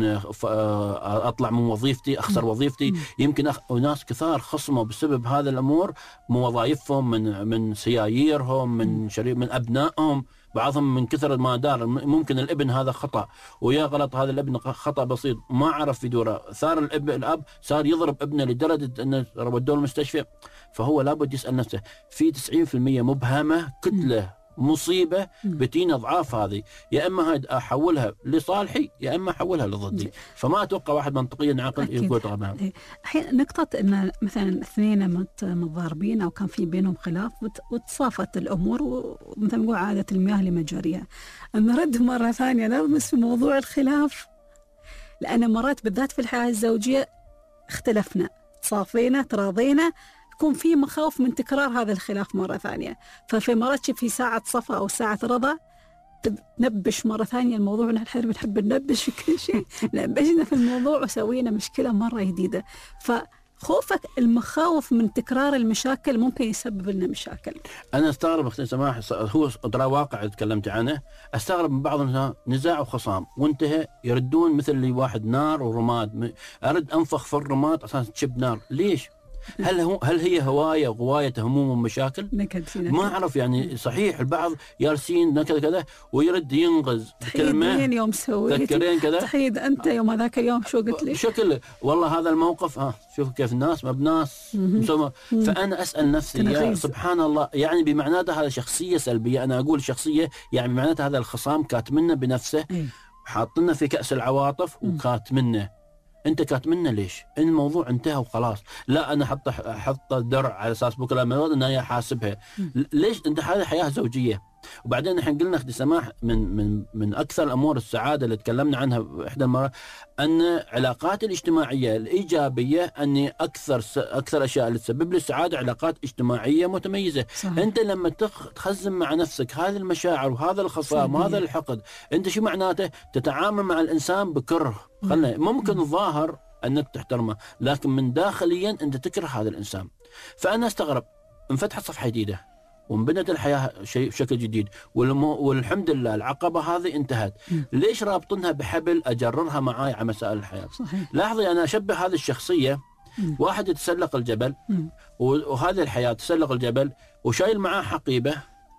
أطلع من وظيفتي أخسر وظيفتي، يمكن وناس كثار خصموا بسبب هذا الأمور من وظائفهم، من سياييرهم، من أبنائهم، بعضهم من كثر ما دار. ممكن الابن هذا خطأ ويا غلط، هذا الابن خطأ بسيط ما عرف يدوره، صار الأب صار يضرب ابنه لدرجة أنه ودوه المستشفى. فهو لابد يسأل نفسه، في 90% مبهمة، كتلة مصيبة بتين أضعاف هذه، يا إما هاي أحولها لصالحي يا إما أحولها لضدي. فما أتوقع واحد منطقيا عاقل يقول طبعا. الحين نقطة إن مثلا اثنين متضاربين أو كان في بينهم خلاف وتصافت الأمور، ومثلا نقول عادة المياه لمجاريها، نرد مرة ثانية نلمس في موضوع الخلاف، لأن مرات بالذات في الحياة الزوجية اختلفنا، تصافينا، تراضينا، يكون في مخاوف من تكرار هذا الخلاف مرة ثانية. ففي مرات في ساعة صفا أو ساعة رضا تنبش مرة ثانية الموضوع. نحن بنحب ننبش في كل شيء، نبشنا في الموضوع وسوينا مشكلة مرة جديدة. فخوفك المخاوف من تكرار المشاكل ممكن يسبب لنا مشاكل. أنا استغرب أختي سماح، هو ترى واقع تكلمت عنه، استغرب من بعض الناس نزاع وخصام وانتهى يردون مثل اللي واحد نار ورماد، أرد أنفخ في الرماد عشان تشب نار. ليش؟ هل هي هواية وغواية هموم ومشاكل؟ ما أعرف. يعني صحيح البعض يارسين كذا كذا ويرد ينغز كلمة يوم سويت كذا تحيد أنت يوم هذاك اليوم شو قلت لي شكل والله هذا الموقف شوف كيف الناس ما بناس. فأنا أسأل نفسي يا سبحان الله، يعني بمعناتها هذا شخصية سلبية. أنا أقول شخصية يعني بمعناتها هذا الخصام كاتمنا بنفسه، حاطنا في كأس العواطف وكاتمنا. انت كاتمنا ليش؟ ان الموضوع انتهى وخلاص. لا انا حط درع على اساس بكره لما ان هي حاسبها. ليش؟ انت هذه حياه زوجيه. وبعدين نحن قلنا اختي سماح من اكثر الامور السعاده اللي تكلمنا عنها احدى المرات ان العلاقات الاجتماعيه الايجابيه اني اكثر اشياء اللي تسبب لي السعاده علاقات اجتماعيه متميزه. صحيح. انت لما تخزن مع نفسك هذه المشاعر وهذا الخصام وهذا الحقد، انت شو معناته؟ تتعامل مع الانسان بكره. ممكن الظاهر انك تحترمه لكن من داخليا انت تكره هذا الانسان. فانا استغرب انفتحت صفحه جديده وانبنت الحياة بشكل جديد والحمد لله العقبة هذه انتهت. ليش رابطنها بحبل أجررها معاي على مسائل الحياة؟ صحيح. لاحظي أنا أشبه هذه الشخصية واحد يتسلق الجبل وهذه الحياة تسلق الجبل وشايل معاه حقيبة،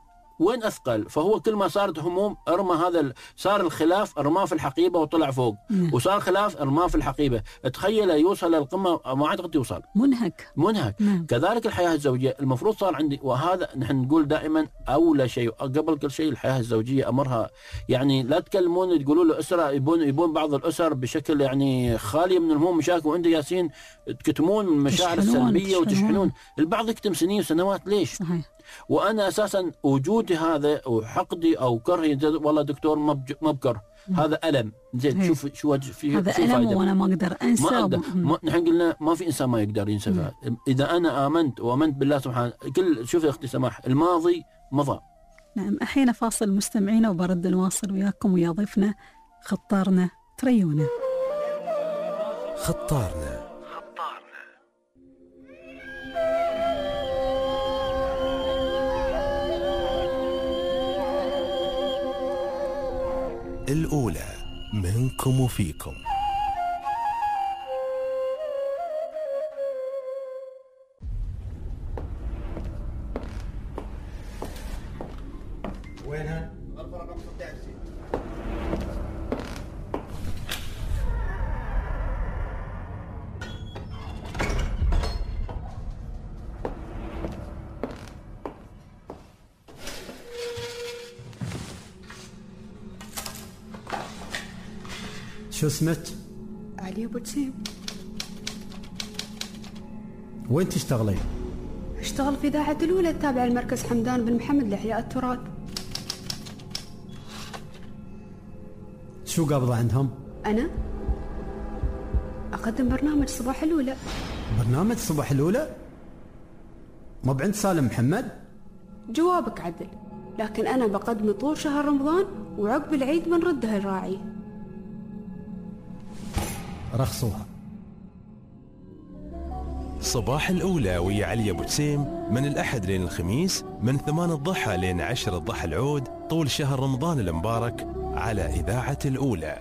وين أثقل؟ فهو كل ما صارت هموم ارمى هذا، صار الخلاف ارماه في الحقيبة وطلع فوق، وصار خلاف ارماه في الحقيبة. تخيل يوصل للقمة ما عاد يوصل، منهك. كذلك الحياة الزوجية المفروض صار عندي، وهذا نحن نقول دائما أولى شيء قبل كل شيء الحياة الزوجية أمرها. يعني لا تكلمون تقولوا له أسرة، يبون بعض الأسر بشكل يعني خالية من الهموم مشاكل، وعند ياسين تكتمون من المشاعر السلبية وتشحنون. البعض يكتم سنين وسنوات. ليش؟ صحيح. وأنا أساسا وجودي هذا وحقدي أو كرهي والله دكتور ما بكره، هذا ألم. زين شوف شو في هذا ألم فايدة. وأنا ما أقدر أنسى. نحن قلنا ما في إنسان ما يقدر ينسى. إذا أنا آمنت وآمنت بالله سبحانه شوف يا أختي سماح الماضي مضى. نعم. أحين فاصل مستمعينا وبرد نواصل وياكم ويا ضيفنا خطارنا تريونا. خطارنا الأولى منكم وفيكم. وينها؟ غرفة رقم 16. شو اسمك؟ علي أبو تسيم. وين تشتغلين؟ اشتغل في إذاعة الأولى التابعة لمركز حمدان بن محمد لإحياء التراث. شو قابضة عندهم؟ أنا أقدم برنامج صباح الأولى. برنامج صباح الأولى؟ ما بعند سالم محمد؟ جوابك عدل، لكن أنا بقدم طول شهر رمضان وعقب العيد بنردها الراعي. رخصوها. صباح الأولى ويا علي أبو تسيم من الأحد لين الخميس من 8 الضحى لين 10 الضحى العود طول شهر رمضان المبارك على إذاعة الأولى.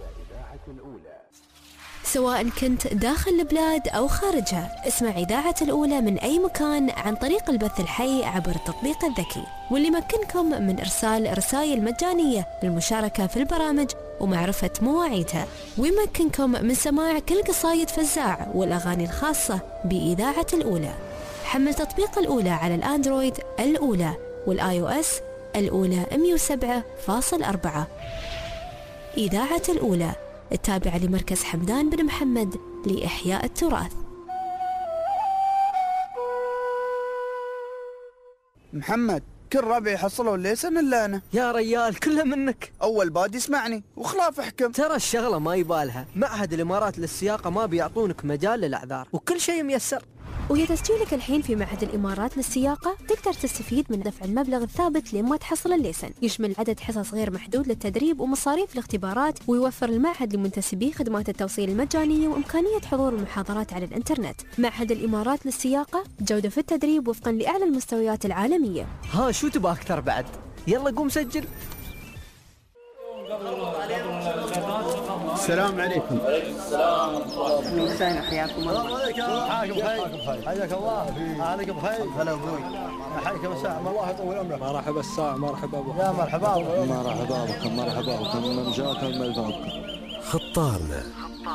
سواء كنت داخل البلاد أو خارجها، اسمع إذاعة الأولى من أي مكان عن طريق البث الحي عبر التطبيق الذكي، واللي يمكنكم من إرسال رسائل مجانية للمشاركة في البرامج ومعرفة مواعيدها، ويمكنكم من سماع كل قصايد فزاع والأغاني الخاصة بإذاعة الأولى. حمل تطبيق الأولى على الأندرويد الأولى والآي أو إس الأولى 107.4. إذاعة الأولى التابعة لمركز حمدان بن محمد لإحياء التراث. محمد كل ربع يحصلوا الليسن إلا أنا. يا ريال كله منك. أول باد يسمعني وخلاف احكم. ترى الشغلة ما يبالها، معهد الإمارات للسياقة ما بيعطونك مجال للأعذار وكل شيء ميسر. ويا تسجيلك الحين في معهد الإمارات للسياقة تقدر تستفيد من دفع المبلغ الثابت لما تحصل الليسن. يشمل عدد حصص غير محدود للتدريب ومصاريف الاختبارات، ويوفر المعهد لمنتسبيه خدمات التوصيل المجانية وإمكانية حضور المحاضرات على الإنترنت. معهد الإمارات للسياقة، جودة في التدريب وفقا لأعلى المستويات العالمية. ها شو تبغى أكثر بعد؟ يلا قوم سجل. السلام عليكم. وعليكم السلام ورحمة الله وسهلا، حياكم الله. حياك الله. عليك بخير. هلا ابوي. حياك مساء، الله يطول عمرك. مرحبا الساعة، مرحبا ابو. يا مرحبا مرحبا بكم، مرحبا بكم من جاكم من فوق. خطارنا.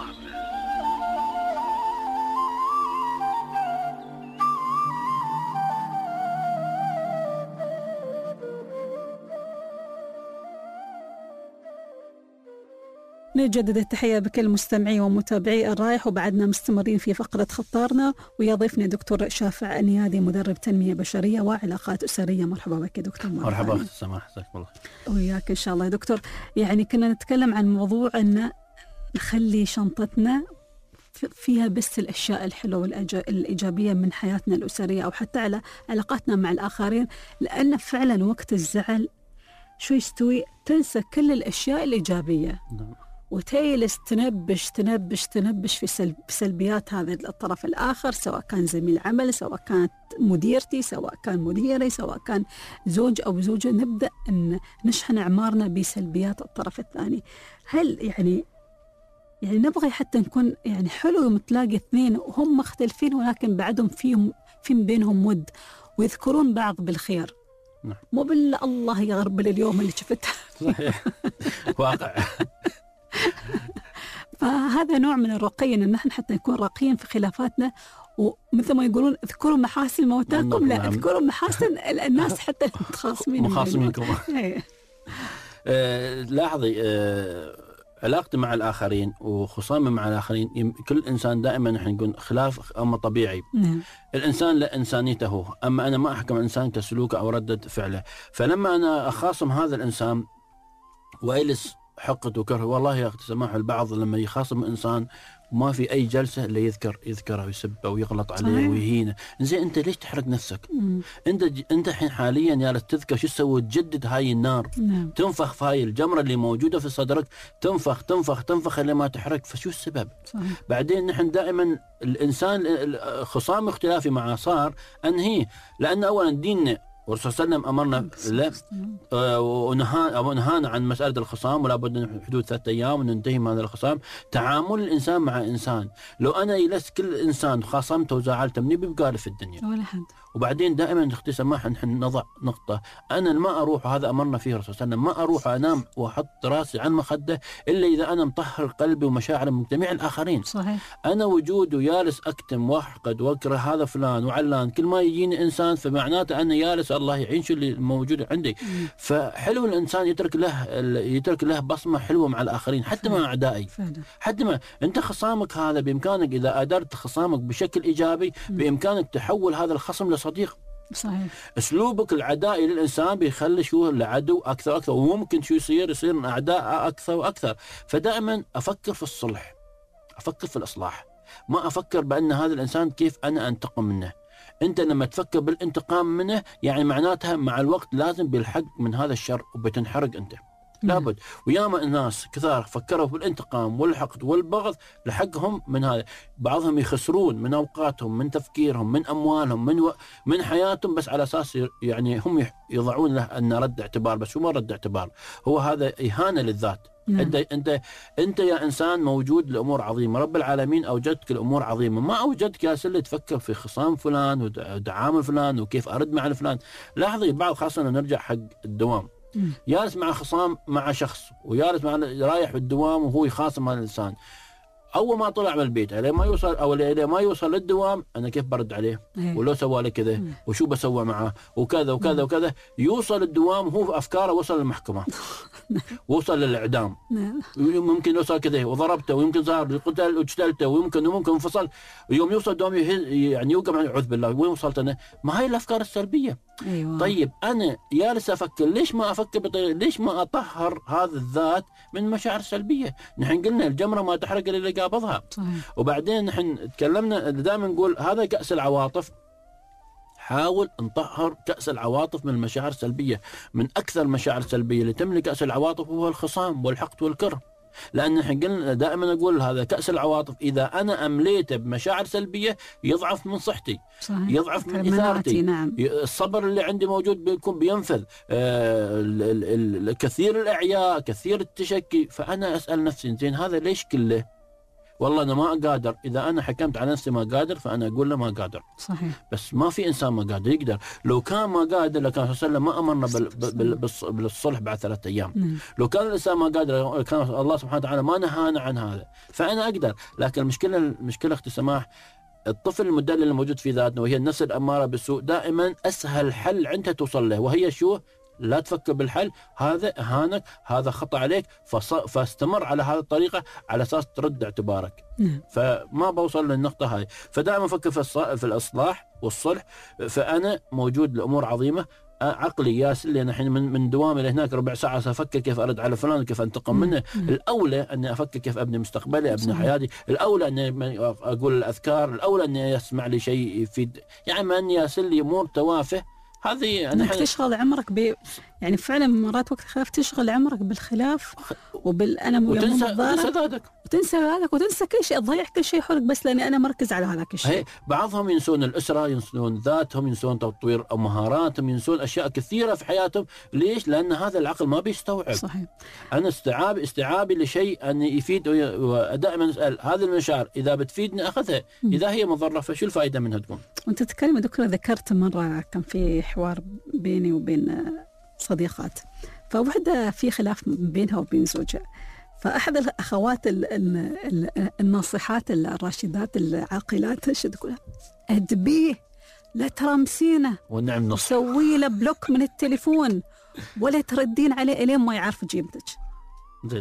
نجدد التحية بكل مستمعي ومتابعي الرايح، وبعدنا مستمرين في فقرة خطارنا، ويا ضيفنا دكتور شافع النيادي مدرب تنمية بشرية وعلاقات أسرية. مرحبا بك دكتور. مرحبا أخت سماح، جزاك الله وياك إن شاء الله. دكتور يعني كنا نتكلم عن موضوع أن نخلي شنطتنا فيها بس الأشياء الحلوة والإيجابية من حياتنا الأسرية أو حتى على علاقاتنا مع الآخرين، لأن فعلا وقت الزعل شو يستوي؟ تنسى كل الأشياء الإيجابية وتيلس تنبش في سلبيات هذا الطرف الآخر، سواء كان زميل عمل، سواء كانت مديرتي، سواء كان مديري، سواء كان زوج أو زوجة. نبدأ أن نشحن أعمارنا بسلبيات الطرف الثاني. هل يعني نبغي حتى نكون يعني حلو ومتلاقي اثنين وهم مختلفين ولكن بعدهم في بينهم ود ويذكرون بعض بالخير، مو الله يغربل اليوم اللي شفته. صحيح. واقع. فهذا نوع من الرقي، ان نحن حتى نكون راقيين في خلافاتنا، ومثل ما يقولون اذكروا محاسن موتاكم، لا اذكروا محاسن الناس حتى مخاصمينكم. لاحظي علاقتي مع الآخرين وخصامي مع الآخرين، كل إنسان دائما نحن نقول خلاف أما طبيعي. الإنسان لإنسانيته، أما أنا ما أحكم الإنسان كسلوكه أو ردة فعله. فلما أنا أخاصم هذا الإنسان وأجلس حقد وكره، والله يا أخت سماح البعض لما يخاصم إنسان وما في أي جلسة اللي يذكره ويسبه ويغلط عليه ويهينه. زين أنت ليش تحرق نفسك؟ أنت الحين حاليا يا تذكر شو تسوي؟ تجدد هاي النار، تنفخ في هاي الجمرة اللي موجودة في صدرك، تنفخ اللي ما تحرق. فشو السبب؟ بعدين نحن دائما الإنسان خصام اختلافي معه صار أنهيه، لأن أولا ديننا والرسول صلى الله عليه وسلم أمرنا ونهانا عن مسألة الخصام، ولا بد من حدود 3 أيام وننتهي من هذا الخصام. تعامل الإنسان مع إنسان، لو أنا جلست كل إنسان خاصمته وزعلته مني بيبقى في الدنيا ولا حد. وبعدين دائما اختي سماح نحن نضع نقطة، أنا ما أروح، هذا أمرنا فيه الرسول صلى الله عليه وسلم، ما أروح أنام وأحط راسي عن مخدة إلا إذا أنا مطهر قلبي ومشاعري من جميع الآخرين. صحيح. أنا وجود ويالس أكتم وأحقد وأكره هذا فلان وعلان، كل ما يجيني إنسان فمعناته أنا يالس الله يعين شو اللي موجود عندي. فحلو الإنسان يترك له بصمة حلوة مع الآخرين حتى مع أعدائي. حتى ما أنت خصامك هذا بإمكانك إذا أدرت خصامك بشكل إيجابي بإمكانك تحول هذا الخصم لصديق. صحيح. اسلوبك العدائي للانسان بيخلي شو العدو اكثر وممكن شو يصير اعداء اكثر واكثر. فدائما افكر في الصلح، افكر في الاصلاح، ما افكر بان هذا الانسان كيف انا انتقم منه. انت لما تفكر بالانتقام منه يعني معناتها مع الوقت لازم بالحق من هذا الشر وبتنحرق انت. لابد. وياما الناس كثار فكروا بالانتقام والحقد والبغض لحقهم من هذا، بعضهم يخسرون من اوقاتهم، من تفكيرهم، من اموالهم، من حياتهم، بس على اساس يعني هم يضعون له ان رد اعتبار، بس هو ما رد اعتبار، هو هذا اهانه للذات. انت يا انسان موجود لامور عظيمه، رب العالمين اوجدك لامور عظيمه، ما اوجدك يا سله تفكر في خصام فلان ودعامل فلان وكيف ارد مع فلان. لاحظي بعض خاصه نرجع حق الدوام، يالس مع خصام مع شخص ويالس مع رايح بالدوام وهو يخاصم هذا الانسان، اول ما طلع من البيت عليه ما يوصل او ما يوصل للدوام انا كيف برد عليه ولو سوى لي كذا وشو بسوي معه وكذا وكذا وكذا. يوصل الدوام وهو افكاره وصل للمحكمه وصل للاعدام، ممكن يوصل كذا وضربته ويمكن صار قتل وقتلته ويمكن انفصل. يوم يوصل الدوام يعني يوقف اعوذ بالله وين وصلت انا؟ ما هي الافكار السلبيه. أيوة. طيب انا جالس افكر، ليش ما افكر بطريقه، ليش ما اطهر هذا الذات من مشاعر سلبيه؟ نحن قلنا الجمره ما تحرق الا اللي قابضها. صحيح. وبعدين نحن تكلمنا دائما نقول هذا كأس العواطف، حاول نطهر كأس العواطف من المشاعر السلبيه. من اكثر المشاعر السلبيه اللي تملك كأس العواطف هو الخصام والحقد والكره، لأن نحن قلنا دائما نقول هذا كأس العواطف إذا أنا أمليته بمشاعر سلبية يضعف من صحتي. صحيح. يضعف من إثارتي. نعم. الصبر اللي عندي موجود بيكون بينفذ، كثير الإعياء، كثير التشكي. فأنا أسأل نفسي زين هذا ليش كله؟ والله أنا ما قادر. إذا أنا حكمت على نفسي ما قادر فأنا أقول له ما قادر. صحيح. بس ما في إنسان ما قادر، يقدر. لو كان ما قادر لكان صلى الله عليه وسلم ما أمرنا بالصلح بعد 3 أيام. لو كان الإنسان ما قادر كان الله سبحانه وتعالى ما نهانا عن هذا. فأنا أقدر. لكن المشكلة أختي سماح، الطفل المدلل الموجود في ذاتنا وهي النفس الأمارة بالسوء، دائما أسهل حل أنت توصل له وهي شو؟ لا تفكر بالحل، هذا إهانك، هذا خطأ عليك، فاستمر على هذه الطريقة على أساس ترد اعتبارك. فما بوصل للنقطة هاي. فدائما أفكر في الإصلاح والصلح. فأنا موجود لأمور عظيمة، عقلي ياسر لي نحن من دوامي لهناك ربع ساعة أفكر كيف أرد على فلان وكيف أنتقم منه. الأولى أني أفكر كيف أبني مستقبلي، أبني حياتي. الأولى أني أقول الأذكار، الأولى أني يسمع لي شيء يفيد، يعني ما أني ياسر لي أمور توافه. هذه انك تشغل عمرك يعني فعلا مرات وقت الخلاف تشغل عمرك بالخلاف وبالألم وتنسى ذاتك وتنسى كل شيء، تضيع كل شيء حولك بس لاني انا مركز على هذاك الشيء. بعضهم ينسون الاسره، ينسون ذاتهم، ينسون تطوير او مهاراتهم، ينسون اشياء كثيره في حياتهم. ليش؟ لان هذا العقل ما بيستوعب. صحيح. انا استيعابي لشيء ان يفيد، ودائما اسال هذه المشاعر اذا بتفيدني اخذها، اذا هي مضره فشو الفائده منها تكون؟ وانت تتكلم دكتور، ذكرت مره كان في حوار بيني وبين صديقات، فوحده في خلاف بينها وبين زوجها، فأحد الأخوات الناصحات الراشدات العاقلات شو تقولها؟ أدبيه، لا ترمسينه، والنعم نص، سوي له بلوك من التليفون ولا تردين عليه إلين ما يعرف جيبتك. زين.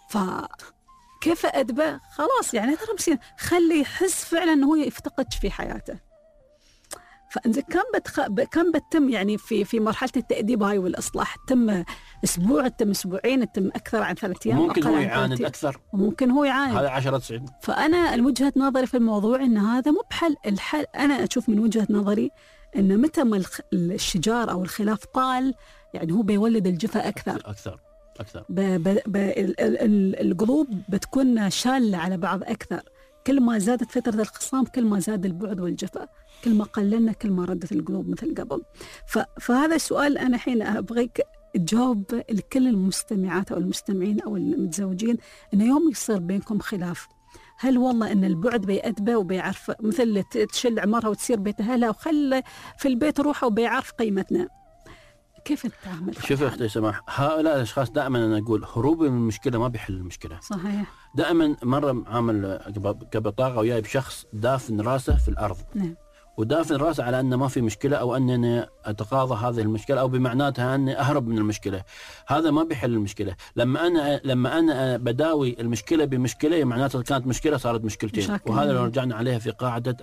فكيف أدبه؟ خلاص يعني ترمسينه، خلي يحس فعلا أنه هو يفتقدك في حياته. فإذا كم بتم يعني في مرحلة التأديب هاي والإصلاح، تم أسبوع، تم أسبوعين، تم أكثر عن 3 أيام، ممكن هو يعاند أكثر، وممكن هو يعاند، هذا 10 90. فأنا وجهة نظري في الموضوع إن هذا مو بحل. الحل أنا أشوف من وجهة نظري إن متى ما الشجار أو الخلاف طال يعني هو بيولد الجفا أكثر. القلوب بتكون شالة على بعض أكثر، كل ما زادت فترة الخصام كل ما زاد البعد والجفاء، كل ما قللنا كل ما ردت القلوب مثل قبل. فهذا السؤال أنا حين أبغيك تجاوب لكل المستمعات أو المستمعين أو المتزوجين، إنه يوم يصير بينكم خلاف، هل والله إن البعد بيأدبه وبيعرف، مثل تشل عمارها وتصير بيت أهلها وخلى في البيت روحه وبيعرف قيمتنا، كيف نتعامل؟ شوف أختي سماح، هؤلاء الأشخاص دائما أنا أقول هروبي من المشكلة ما بيحل المشكلة. صحيح. دائما مرة عامل كبطاقة وياي بشخص دافن راسه في الأرض. نعم. ودافن راسه على أنه ما في مشكلة أو أنني أتقاضى هذه المشكلة أو بمعناتها أني أهرب من المشكلة. هذا ما بيحل المشكلة. لما أنا بداوي المشكلة بمشكلة معناتها كانت مشكلة صارت مشكلتين. وهذا لو رجعنا عليها في قاعدة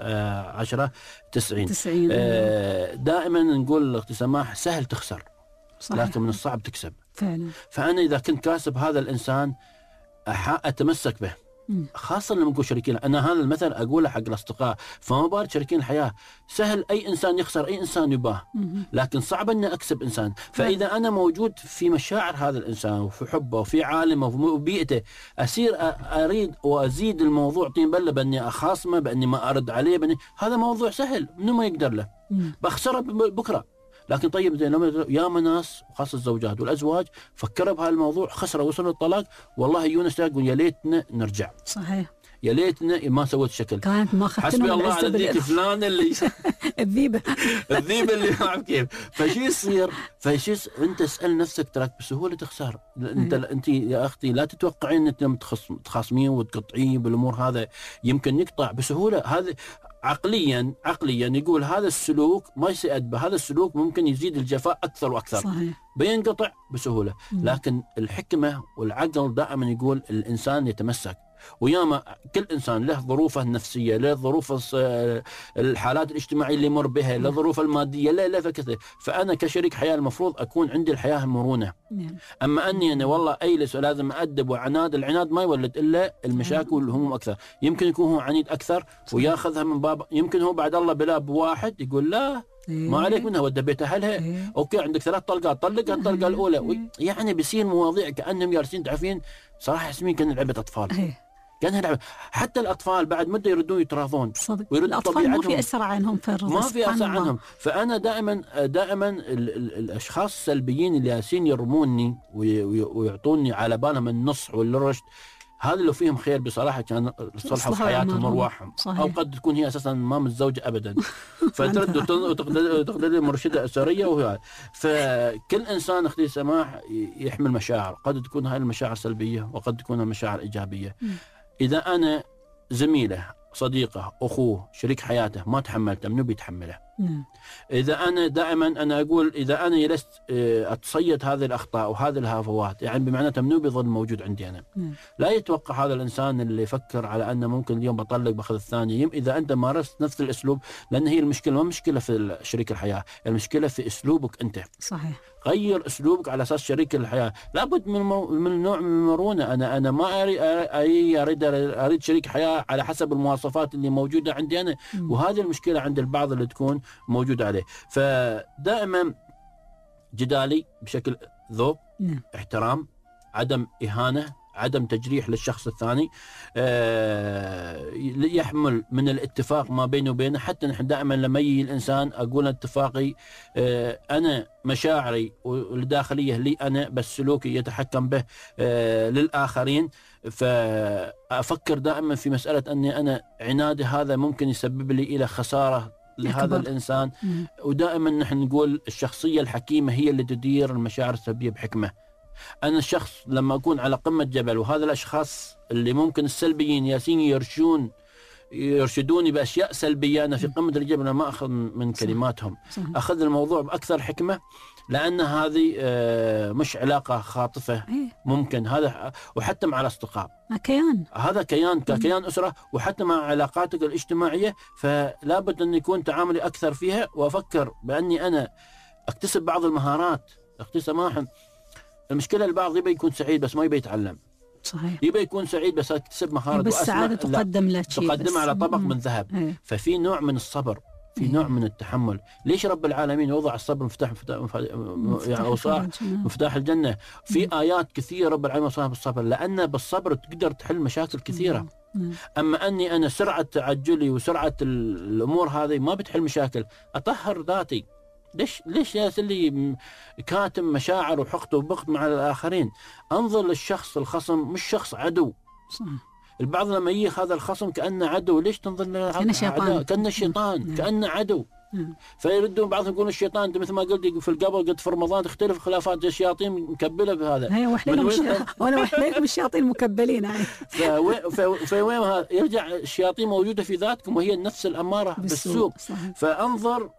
10-90. دائما نقول أختي سماح سهل تخسر. صحيح. لكن من الصعب تكسب فعلا. فأنا إذا كنت كاسب هذا الإنسان أتمسك به، خاصة لما نقول شريكين. أنا هذا المثل أقوله حق الأصدقاء، فما بارد شريكين الحياة. سهل أي إنسان يخسر أي إنسان يباه، لكن صعب أني أكسب إنسان. فإذا أنا موجود في مشاعر هذا الإنسان وفي حبه وفي عالمه وفي بيئته، أسير أريد وأزيد الموضوع طين بلة بأني أخاصمه، بأني ما أرد عليه، هذا موضوع سهل منو ما يقدر له، بخسره بكرة. لكن طيب لما ياما ناس وخاصة الزوجات والأزواج فكروا بهذا الموضوع، خسروا وصلوا الطلاق، والله يونس يقول يا ليتنا نرجع. صحيح. يا ليتنا ما سويت شكل. كانت ما حسبي الله على ذيك فلان اللي الذيبة اللي ما أعرف كيف. فشي يصير أنت اسأل نفسك، تراك بسهولة تخسر. أنت يا أختي لا تتوقعين أنك تخاصمين وتقطعين بالأمور، هذا يمكن يقطع بسهولة. هذا عقليا يقول هذا السلوك ما يسأدبه، هذا السلوك ممكن يزيد الجفاء أكثر وأكثر. صحيح. بينقطع بسهولة. لكن الحكمة والعقل دائما يقول الإنسان يتمسك. وياما كل إنسان له ظروفه النفسية، له ظروف الحالات الاجتماعية اللي يمر بها، له ظروف المادية، لا فكذا. فأنا كشريك حياة المفروض أكون عندي الحياة مرونة. أما أني أنا والله أيلس ولازم أدب وعناد، العناد ما يولد إلا المشاكل والهموم أكثر. يمكن يكون هو عنيد أكثر وياخذها من باب، يمكن هو بعد الله بلا بواحد يقول لا ما عليك منها ودى بيت أهلها. أوكي عندك 3 طلقات، طلقها الطلقة الأولى. يعني بيصير مواضيع كأنهم جالسين تعرفين صراحة اسمين كان لعبة أطفال. كانها لعبة. حتى الأطفال بعد مدة يردون يتراضون. الأطفال ما في أسر عنهم في الرضا، ما في أسر عنهم. فأنا دائما الأشخاص السلبيين اللي ياسين يرموني ويعطوني على بالهم النصح والرشد، هذا لو فيهم خير بصراحة كان صلحوا في حياتهم وارواحهم. أو قد تكون هي أساسا ما متزوجة أبدا فترد وتقدر مرشدة أسرية. وهي فكل إنسان أختي سماح يحمل مشاعر، قد تكون هاي المشاعر سلبية وقد تكون المشاعر إيجابية. إذا أنا زميله، صديقه، أخوه، شريك حياته ما تحملته، منو بيتحمله؟ إذا أنا دائما أنا أقول إذا أنا جلست أتصيد هذه الأخطاء وهذه الهفوات، يعني بمعنى منو بيظل موجود عندي أنا؟ لا يتوقع هذا الإنسان اللي يفكر على أنه ممكن اليوم بطلق باخذ الثاني. إذا أنت مارست نفس الأسلوب، لأن هي المشكلة ما مشكلة في شريك الحياة، المشكلة في أسلوبك أنت. صحيح. غير أسلوبك على أساس شريك الحياة. لابد من نوع من المرونة. أنا ما أريد شريك حياة على حسب المواصفات اللي موجودة عندي أنا. وهذه المشكلة عند البعض اللي تكون موجودة عليه. فدائما جدالي بشكل ذوق، احترام، عدم إهانة، عدم تجريح للشخص الثاني، يحمل من الاتفاق ما بينه وبينه. حتى نحن دائما لما يجي الإنسان أقول اتفاقي، أنا مشاعري والداخلية لي أنا، بس سلوكي يتحكم به للآخرين. فأفكر دائما في مسألة أني أنا عنادي هذا ممكن يسبب لي إلى خسارة لهذا الإنسان. ودائما نحن نقول الشخصية الحكيمة هي اللي تدير المشاعر السلبية بحكمة. أنا الشخص لما أكون على قمة جبل، وهذا الأشخاص اللي ممكن السلبيين ياسين يرشدوني بأشياء سلبية، أنا في قمة الجبل أنا ما أخذ من كلماتهم. أخذ الموضوع بأكثر حكمة، لأن هذه مش علاقة خاطفة ممكن هذا. وحتى مع الأصدقاء هذا كيان أسرة، وحتى مع علاقاتك الاجتماعية. فلا بد أن يكون تعاملي أكثر فيها، وأفكر بأني أنا أكتسب بعض المهارات. أختي سماح، المشكلة البعض يبي يكون سعيد بس ما يبي يتعلم. صحيح. يبي يكون سعيد بس يكتسب مهارات، بس السعادة تقدم له شيء، تقدم على طبق من ذهب. ففي نوع من الصبر، في نوع من التحمل. ليش رب العالمين وضع الصبر مفتاح الجنة؟ في آيات كثيرة رب العالمين وصاها بالصبر، لأن بالصبر تقدر تحل مشاكل كثيرة. أما أني أنا سرعة تعجلي وسرعة الأمور هذه ما بتحل مشاكل. أطهر ذاتي. ليش يا اللي كاتم مشاعر وحقد وبغض مع الآخرين؟ أنظر للشخص الخصم مش شخص عدو. صح. البعض لما يجي هذا الخصم كأنه عدو، ليش تنظر له كأنه شيطان كأنه عدو؟ فيردون بعضهم يقولون الشيطان، انت مثل ما قلت في القبل، قلت في رمضان تختلف خلافات الشياطين مكبله بهذا. هي وحليكم الشياطين مكبلين يعني. فوين يرجع الشياطين موجوده في ذاتكم، وهي النفس الاماره بالسوء. فانظر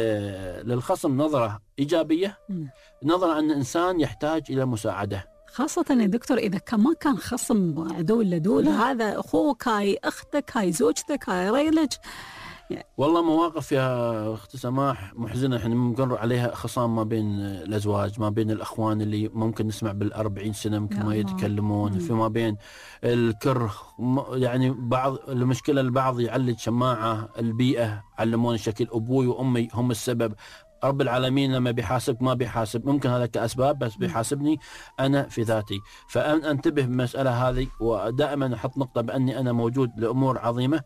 للخصم نظره ايجابيه، نظره ان انسان يحتاج الى مساعده. خاصة يا دكتور إذا ما كان خصم عدو لدود، هذا أخوك، هاي أختك، هاي زوجتك، هاي ريلك. والله مواقف يا أخت سماح محزنة، احنا ممكن عليها خصام ما بين الأزواج، ما بين الأخوان اللي ممكن نسمع بال40 سنة ممكن ما يتكلمون، في ما بين الكره، يعني بعض المشكلة البعض يعلق شماعة البيئة، علمون الشكل أبوي وأمي هم السبب. رب العالمين لما بيحاسبك ما بيحاسب، ممكن هذا كأسباب، بس بيحاسبني أنا في ذاتي. فأنتبه بالمسألة هذه، ودائما أحط نقطة بأني أنا موجود لأمور عظيمة.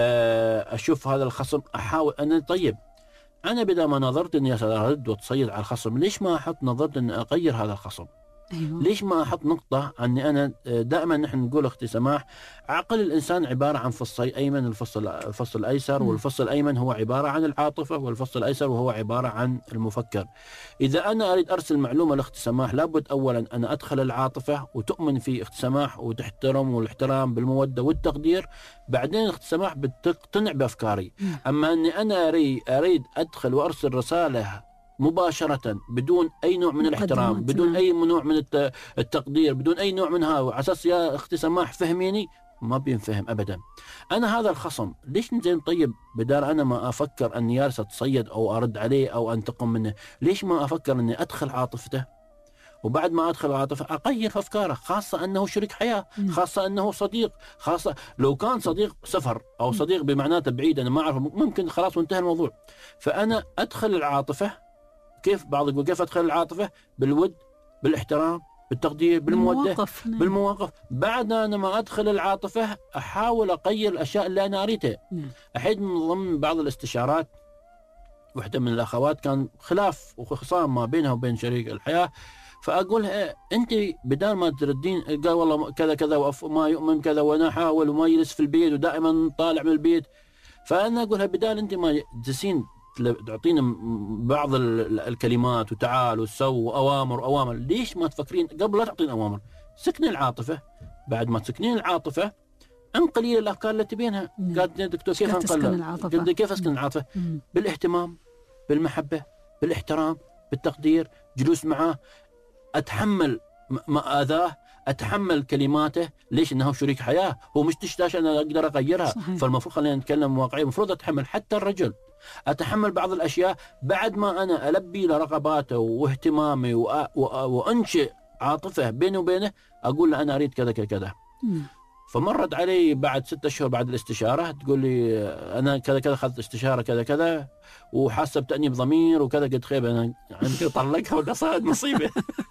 أشوف هذا الخصم أحاول أن طيب أنا بدل ما نظرت أني أرد وتصيد على الخصم، ليش ما أحط نظرت أن أغير هذا الخصم؟ أيوة. ليش ما أحط نقطة أني أنا دائما نحن نقول أختي سماح، عقل الإنسان عبارة عن فصين أيمن، الفص الأيسر، والفص الأيمن هو عبارة عن العاطفة، والفص الأيسر وهو عبارة عن المفكر. إذا أنا أريد أرسل معلومة لأختي سماح، لابد أولا أن أدخل العاطفة وتؤمن في أختي سماح وتحترم، والاحترام بالمودة والتقدير، بعدين أختي سماح بتقتنع بأفكاري. أما أني أنا أريد أدخل وأرسل رسالة مباشرة بدون أي نوع من الاحترام، بدون أي نوع من التقدير، بدون أي نوع من هذا، وعلى أساس يا أختي سماح فهميني، ما بينفهم أبدا. أنا هذا الخصم ليش زين طيب بدال أنا ما أفكر أني جالس أتصيد أو أرد عليه أو أنتقم منه، ليش ما أفكر أني أدخل عاطفته، وبعد ما أدخل عاطفة أغير في أفكاره، خاصة أنه شريك حياة، خاصة أنه صديق، خاصة لو كان صديق سفر أو صديق بمعناته بعيد أنا ما أعرف، ممكن خلاص وانتهى الموضوع. فأنا أدخل العاطفة. كيف بعض يقول كيف أدخل العاطفة؟ بالود، بالاحترام، بالتقدير، بالمواقف. بعد أنا ما أدخل العاطفة أحاول أغير الأشياء اللي أنا أريدها. أحد من ضمن بعض الاستشارات، واحدة من الأخوات كان خلاف وخصام ما بينها وبين شريك الحياة، فأقولها أنت بدال ما تردين، قال والله كذا كذا وما يؤمن كذا، وأنا أحاول وما يجلس في البيت ودائما طالع من البيت. فأنا أقولها بدال أنت ما تجلسين تعطينا بعض الكلمات وتعال وسو أوامر، ليش ما تفكرين قبل لا تعطين أوامر؟ سكني العاطفة، بعد ما تسكنين العاطفة انقلي الأفكار اللي تبينها. قالت لي دكتور كيف انقلها؟ قلت كيف اسكن العاطفة؟ بالاهتمام، بالمحبة، بالاحترام، بالتقدير، جلوس معاه، أتحمل ما آذاه، أتحمل كلماته. ليش؟ إنه شريك حياة، هو مش تشتاش أنا أقدر أغيرها. صحيح. فالمفروض خلينا نتكلم واقعي، المفروض أتحمل. حتى الرجل أتحمل بعض الأشياء بعد ما أنا ألبي لرغباته واهتمامي وأنشئ عاطفة بيني وبينه، أقول له أنا أريد كذا كذا. فمرت علي بعد 6 أشهر بعد الاستشارة، تقول لي أنا كذا كذا أخذت استشارة كذا كذا وحاسة بتأنيب ضمير وكذا. قلت خيب أنا عندي طلقها ولا صارت مصيبة.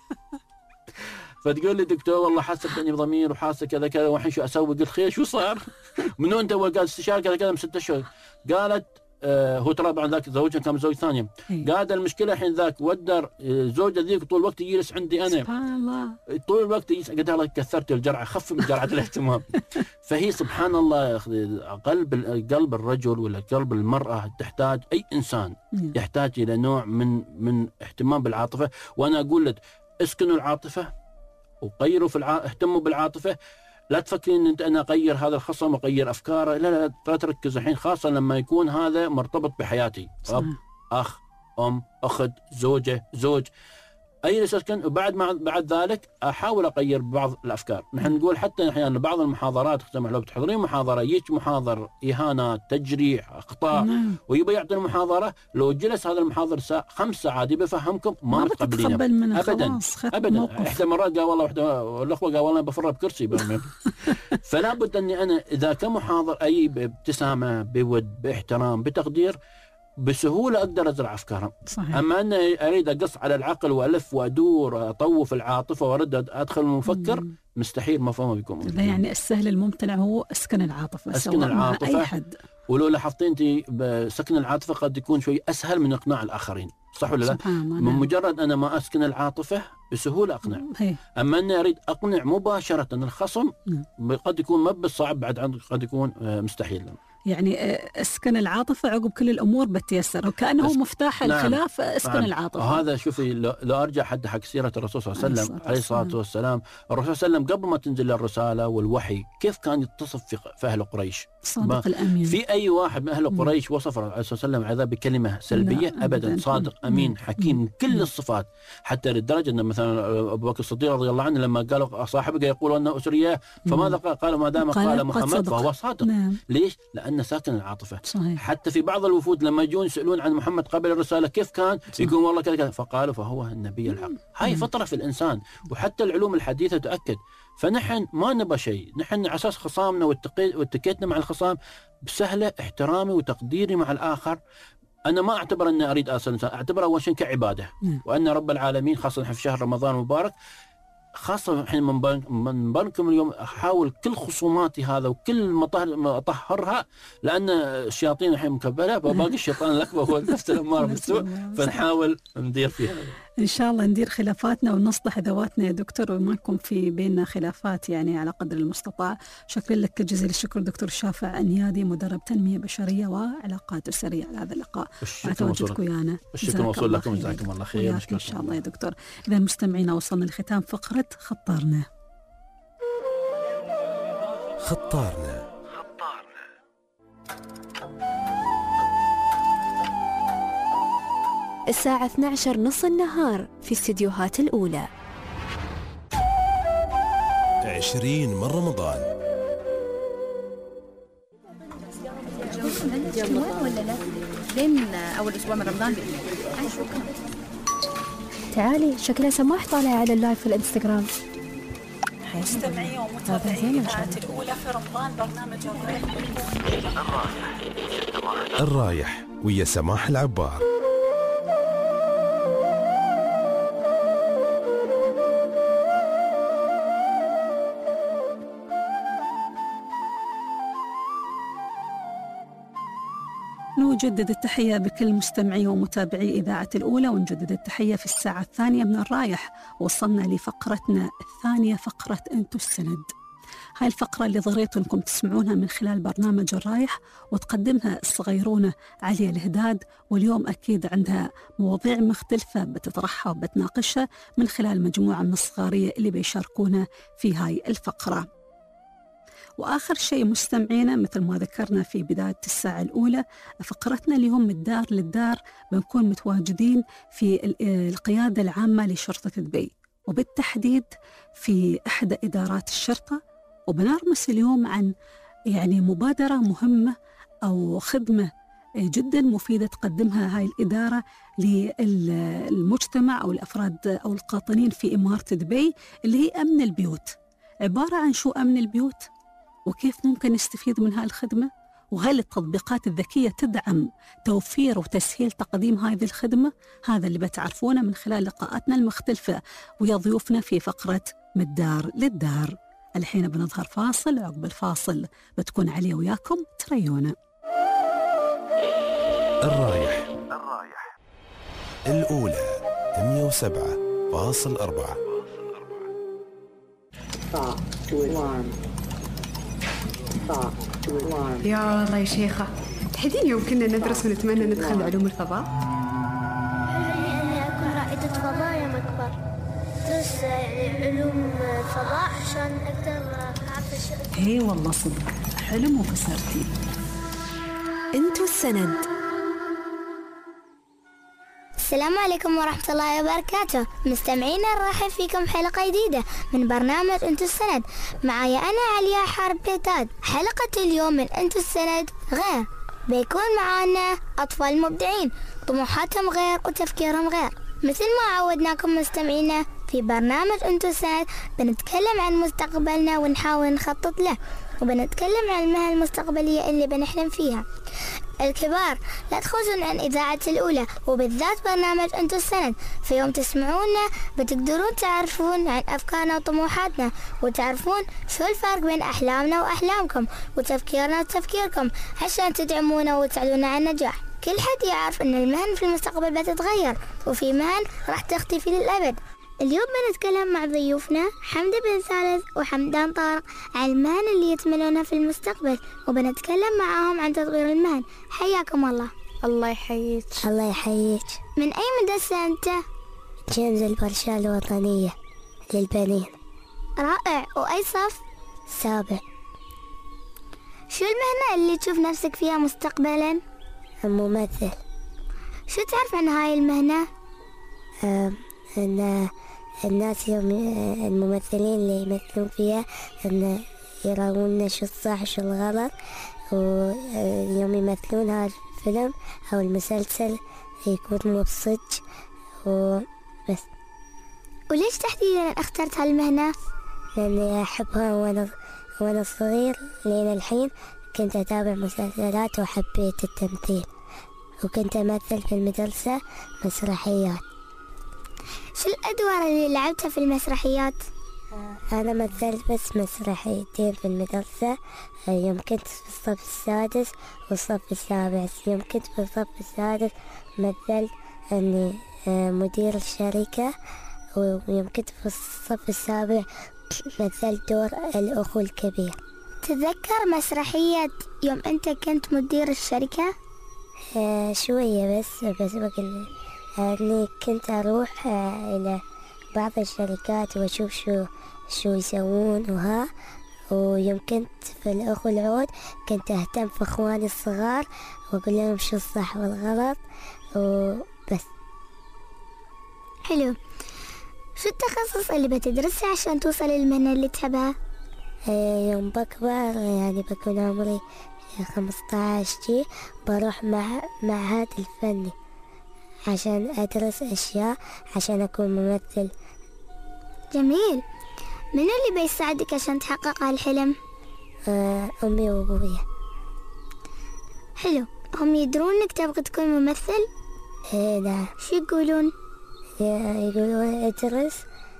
فتقول لي دكتور والله حاسة بتأنيب ضمير وحاسة كذا كذا والحين شو أسوي؟ قلت خير شو صار؟ من وين تو؟ قال استشارة كذا كذا من 6 أشهر. قالت هو ترى بعد ذاك زوجها كان زوج ثانية. قاعد المشكلة الحين ذاك ودر زوجة ذيك طول الوقت يجلس عندي أنا. سبحان الله. طول الوقت قلت لها كثرت الجرعة، خف من جرعة الاهتمام. فهي سبحان الله يا أخي، قلب الرجل ولا قلب المرأة تحتاج، أي إنسان يحتاج إلى نوع من اهتمام بالعاطفة. وأنا أقول لك اسكنوا العاطفة وغيروا اهتموا بالعاطفة. لا تفكرين أنت أنا أغير هذا الخصم وأغير أفكاره، لا تركز الحين، خاصة لما يكون هذا مرتبط بحياتي. أب، أخ، أم، أخت، زوجة، زوج، أي أسكن. بعد ذلك أحاول أغير بعض الأفكار. نحن نقول حتى أحيانا بعض المحاضرات لو بتحضرين محاضرة يجي محاضر إهانات، تجريح، أخطاء، ويبي يعطي المحاضرة، لو جلس هذا المحاضر 5 ساعات بفهمكم ما متقبلينه أبدا أبدا. إحدى مرات قال والله واحدة الأخوة قال والله بفرها بكرسي. فلا بد أني أنا إذا كمحاضر أي بابتسامة، بود، باحترام، بتقدير، بسهولة أقدر أزرع أفكارهم. صحيح. أما أن أريد أقص على العقل وألف وأدور أطوف العاطفة وأرد أدخل المفكر مستحيل، مفهوم بيكون ده يعني السهل الممتنع هو أسكن العاطفة. أسكن العاطفة مع أي حد. ولو لاحظتي أنت سكن العاطفة قد يكون شوي أسهل من إقناع الآخرين، صح ولا لا؟ من مجرد أنا ما أسكن العاطفة بسهولة أقنع. أما أني أريد أقنع مباشرة الخصم قد يكون ما بالصعب، بعد قد يكون مستحيل. يعني اسكن العاطفة عقب كل الأمور بتيسر، وكأنه مفتاح الخلاف. اسكن العاطفة. هذا شوفي لو أرجع حتى حق سيرة الرسول صلى الله عليه وسلم عليه الصلاة والسلام، الرسول صلى الله عليه وسلم قبل ما تنزل الرسالة والوحي كيف كان يتصف في أهل قريش؟ صادق الأمين. في أي واحد من أهل قريش وصف الرسول صلى الله عليه وسلم عذاب بكلمة سلبية؟ أبدا. صادق أمين حكيم كل الصفات، حتى للدرجة أن مثلا أبو بكر الصديق رضي الله عنه لما قالوا صاحبك يقول أنه أسرية فماذا قال؟ ما دام قال محمد فهو صادق. ليش؟ لأن ساكن العاطفة. صحيح. حتى في بعض الوفود لما يجون يسألون عن محمد قبل الرسالة كيف كان، يقول والله كذا كذا، فقالوا فهو النبي الحق. هاي فطرة في الإنسان، وحتى العلوم الحديثة تؤكد. فنحن ما نبى شيء، نحن على أساس خصامنا واتكيتنا مع الخصام بسهلة، احترامي وتقديري مع الآخر. أنا ما أعتبر أني أريد أصل إنسان، أعتبر أول شيء كعبادة. وأن رب العالمين خاصة في شهر رمضان المبارك، خاصة الحين من بنكم اليوم أحاول كل خصوماتي هذا وكل مطهر أطهرها، لأن الشياطين الحين مكبلة، فباقي الشيطان الأكبر هو النفس الأمارة بالسوء، فنحاول ندير فيها. إن شاء الله ندير خلافاتنا ونصلح ذواتنا يا دكتور، وما يكون في بيننا خلافات يعني على قدر المستطاع. شكرا لك جزيل الشكر دكتور شافع النيادي، مدرب تنمية بشرية وعلاقات أسرية، على هذا اللقاء وتواجدك ويانا. الشكر موصول لكم، جزاكم الله خير. إن شاء الله يا دكتور. إذا مستمعينا وصلنا لختام فقرة خطارنا. خطارنا. الساعة 12 نص النهار في استديوهات الأولى. 20 من رمضان. ولا لا؟ لين أول أسبوع من رمضان. تعالي، شكلها سماح طالعة على اللايف في الانستغرام. مستمعي ومتابعي إذاعة الأولى في رمضان، برنامج الرايح ويا سماح العبار. نجدد التحية بكل مستمعي ومتابعي إذاعة الأولى، ونجدد التحية في الساعة الثانية من الرايح. وصلنا لفقرتنا الثانية، فقرة أنتو السند. هاي الفقرة اللي ضريتوا أنكم تسمعونها من خلال برنامج الرايح، وتقدمها الصغيرونة عليا الهداد. واليوم أكيد عندها مواضيع مختلفة بتطرحها وبتناقشها من خلال مجموعة من الصغارية اللي بيشاركونا في هاي الفقرة. وآخر شيء مستمعينا، مثل ما ذكرنا في بداية الساعة الأولى، فقرتنا اليوم من الدار للدار، بنكون متواجدين في القيادة العامة لشرطة دبي، وبالتحديد في إحدى إدارات الشرطة. وبنرمس اليوم عن يعني مبادرة مهمة أو خدمة جدا مفيدة تقدمها هاي الإدارة للمجتمع أو الأفراد أو القاطنين في إمارة دبي، اللي هي أمن البيوت. عبارة عن شو أمن البيوت؟ وكيف ممكن نستفيد من هاي الخدمة؟ وهل التطبيقات الذكية تدعم توفير وتسهيل تقديم هذه الخدمة؟ هذا اللي بتعرفونه من خلال لقاءاتنا المختلفة ويا ضيوفنا في فقرة من الدار للدار. الحين بنظهر فاصل، عقب الفاصل بتكون عليا وياكم تريونا. الرايح الأولى 107.4. يا الله يا شيخة، تحدين يوم كنا ندرس ونتمنى ندخل علوم الفضاء؟ إني أكون رائدة فضاء يوم أكبر، أدرس يعني علوم الفضاء عشان أقدر أعرف الشيء. إيه والله صدق، حلم وفسرتي. أنتو السند. السلام عليكم ورحمة الله وبركاته، مستمعينا نرحب فيكم حلقة جديدة من برنامج أنتو السند. معايا أنا عليا حرب بيتاد. حلقة اليوم من أنتو السند غير، بيكون معانا أطفال مبدعين طموحاتهم غير وتفكيرهم غير. مثل ما عودناكم مستمعينا في برنامج أنتو السند، بنتكلم عن مستقبلنا ونحاول نخطط له، وبنتكلم عن المهن المستقبلية اللي بنحلم فيها. الكبار لا تخرجون عن إذاعة الأولى، وبالذات برنامج أنتو السند. في يوم تسمعونا بتقدرون تعرفون عن أفكارنا وطموحاتنا، وتعرفون شو الفرق بين أحلامنا وأحلامكم وتفكيرنا وتفكيركم، عشان تدعمونا وتساعدونا على النجاح. كل حد يعرف أن المهن في المستقبل بتتغير، وفي مهن راح تختفي للأبد. اليوم بنتكلم مع ضيوفنا حمدة بن ثالث وحمدان طارق عن المهن اللي يتمنونها في المستقبل، وبنتكلم معاهم عن تطوير المهن. حياكم الله. الله يحييك. الله يحييك. من أي مدرسة أنت؟ جيمز البرشا الوطنية للبنين. رائع. وأي صف؟ 7. شو المهنة اللي تشوف نفسك فيها مستقبلا؟ ممثل. شو تعرف عن هاي المهنة؟ أن الناس الممثلين اللي يمثلون فيها أن يراونا شو الصح وشو الغلط، ويوم يمثلون هذا الفيلم أو المسلسل يكون مبسط وبس. وليش تحديدا اخترت هالمهنة؟ لأني أحبها وأنا صغير، لين الحين كنت أتابع مسلسلات وحبيت التمثيل، وكنت أمثل في المدرسة مسرحيات. شو الأدوار اللي لعبتها في المسرحيات؟ أنا مثلت بس مسرحيتين في المدرسة، يوم كنت في الصف السادس والصف السابع. يوم كنت في الصف السادس مثلت أني مدير الشركة، ويوم كنت في الصف السابع مثلت دور الأخو الكبير. تذكر مسرحية يوم أنت كنت مدير الشركة؟ شوية بس بقول أني كنت أروح إلى بعض الشركات وأشوف شو يسوون وها. ويوم كنت في الأخو العود كنت أهتم في أخواني الصغار وأقول لهم شو الصح والغلط وبس. حلو. شو التخصص اللي بتدرسه عشان توصل للمهنة اللي تحبها؟ يوم بكبر يعني بكون عمري 15 جي بروح معهد الفني عشان أدرس أشياء عشان أكون ممثل. جميل. من اللي بيساعدك عشان تحقق هالحلم؟ أمي وأبويا. حلو. هم يدرون إنك تبغى تكون ممثل؟ نعم. شو يقولون؟ يقولون ادرس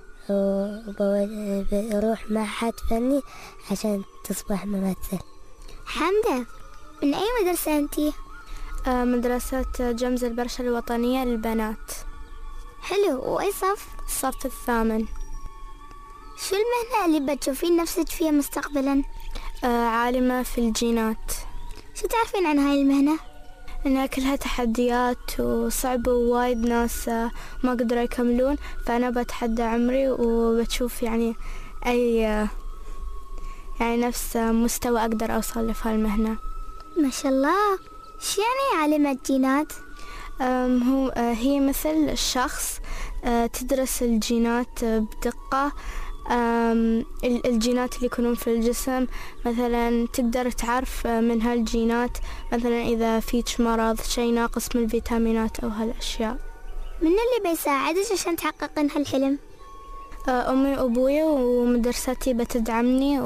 وبروح معهد فني عشان تصبح ممثل. حمدة، من أي مدرسة أنتي؟ مدرسة جيمز البرشا الوطنية للبنات. حلو. وأي صف؟ الصف 8. شو المهنة اللي بتشوفين نفسك فيها مستقبلا؟ عالمة في الجينات. شو تعرفين عن هاي المهنة؟ إنها كلها تحديات وصعبة، ووايد ناس ما قدروا يكملون، فأنا بتحدى عمري وبتشوف يعني أي يعني نفس مستوى أقدر أوصل له في هالمهنة. ما شاء الله. شو يعني عالمة جينات؟ هي مثل الشخص تدرس الجينات بدقة، الجينات اللي يكونون في الجسم. مثلا تقدر تعرف من هالجينات مثلا إذا فيك مرض، شيء ناقص من الفيتامينات أو هالأشياء. من اللي بيساعدك عشان تحققين هالحلم؟ أمي وأبوي ومدرستي بتدعمني